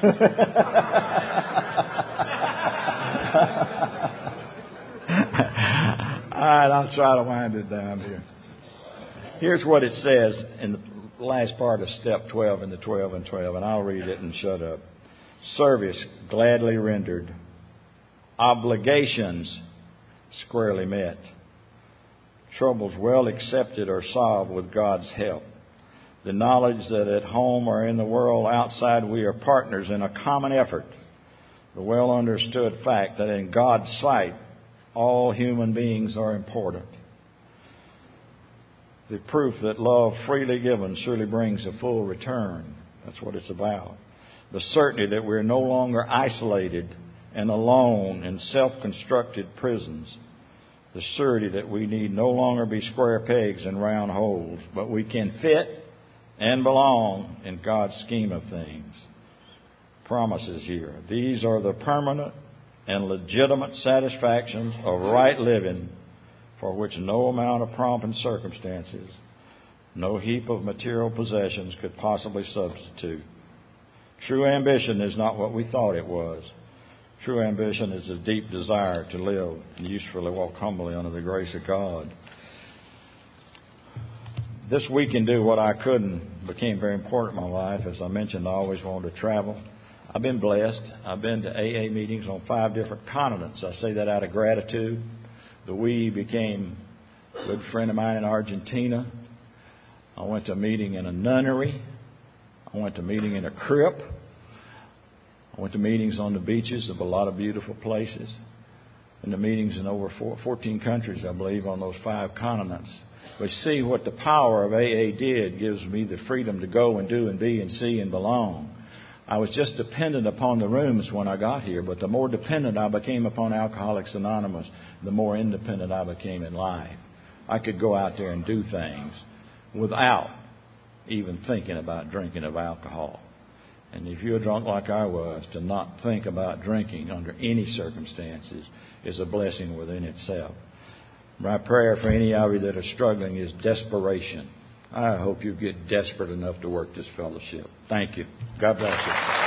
All right, I'll try to wind it down here. Here's what it says in the last part of step twelve in the twelve and twelve, and I'll read it and shut up. Service gladly rendered. Obligations squarely met. Troubles well accepted or solved with God's help. The knowledge that at home or in the world outside we are partners in a common effort. The well understood fact that in God's sight all human beings are important. The proof that love freely given surely brings a full return. That's what it's about. The certainty that we're no longer isolated and alone in self-constructed prisons. The surety that we need no longer be square pegs in round holes, but we can fit and belong in God's scheme of things. Promises here. These are the permanent and legitimate satisfactions of right living for which no amount of pomp and circumstances, no heap of material possessions could possibly substitute. True ambition is not what we thought it was. True ambition is a deep desire to live and usefully walk humbly under the grace of God. This week in Do What I Couldn't became very important in my life. As I mentioned, I always wanted to travel. I've been blessed. I've been to A A meetings on five different continents. I say that out of gratitude. The we became a good friend of mine in Argentina. I went to a meeting in a nunnery. I went to a meeting in a crypt. I went to meetings on the beaches of a lot of beautiful places. And the meetings in over four, fourteen countries, I believe, on those five continents. But see, what the power of A A did gives me the freedom to go and do and be and see and belong. I was just dependent upon the rooms when I got here, but the more dependent I became upon Alcoholics Anonymous, the more independent I became in life. I could go out there and do things without even thinking about drinking of alcohol. And if you're drunk like I was, to not think about drinking under any circumstances is a blessing within itself. My prayer for any of you that are struggling is desperation. I hope you get desperate enough to work this fellowship. Thank you. God bless you.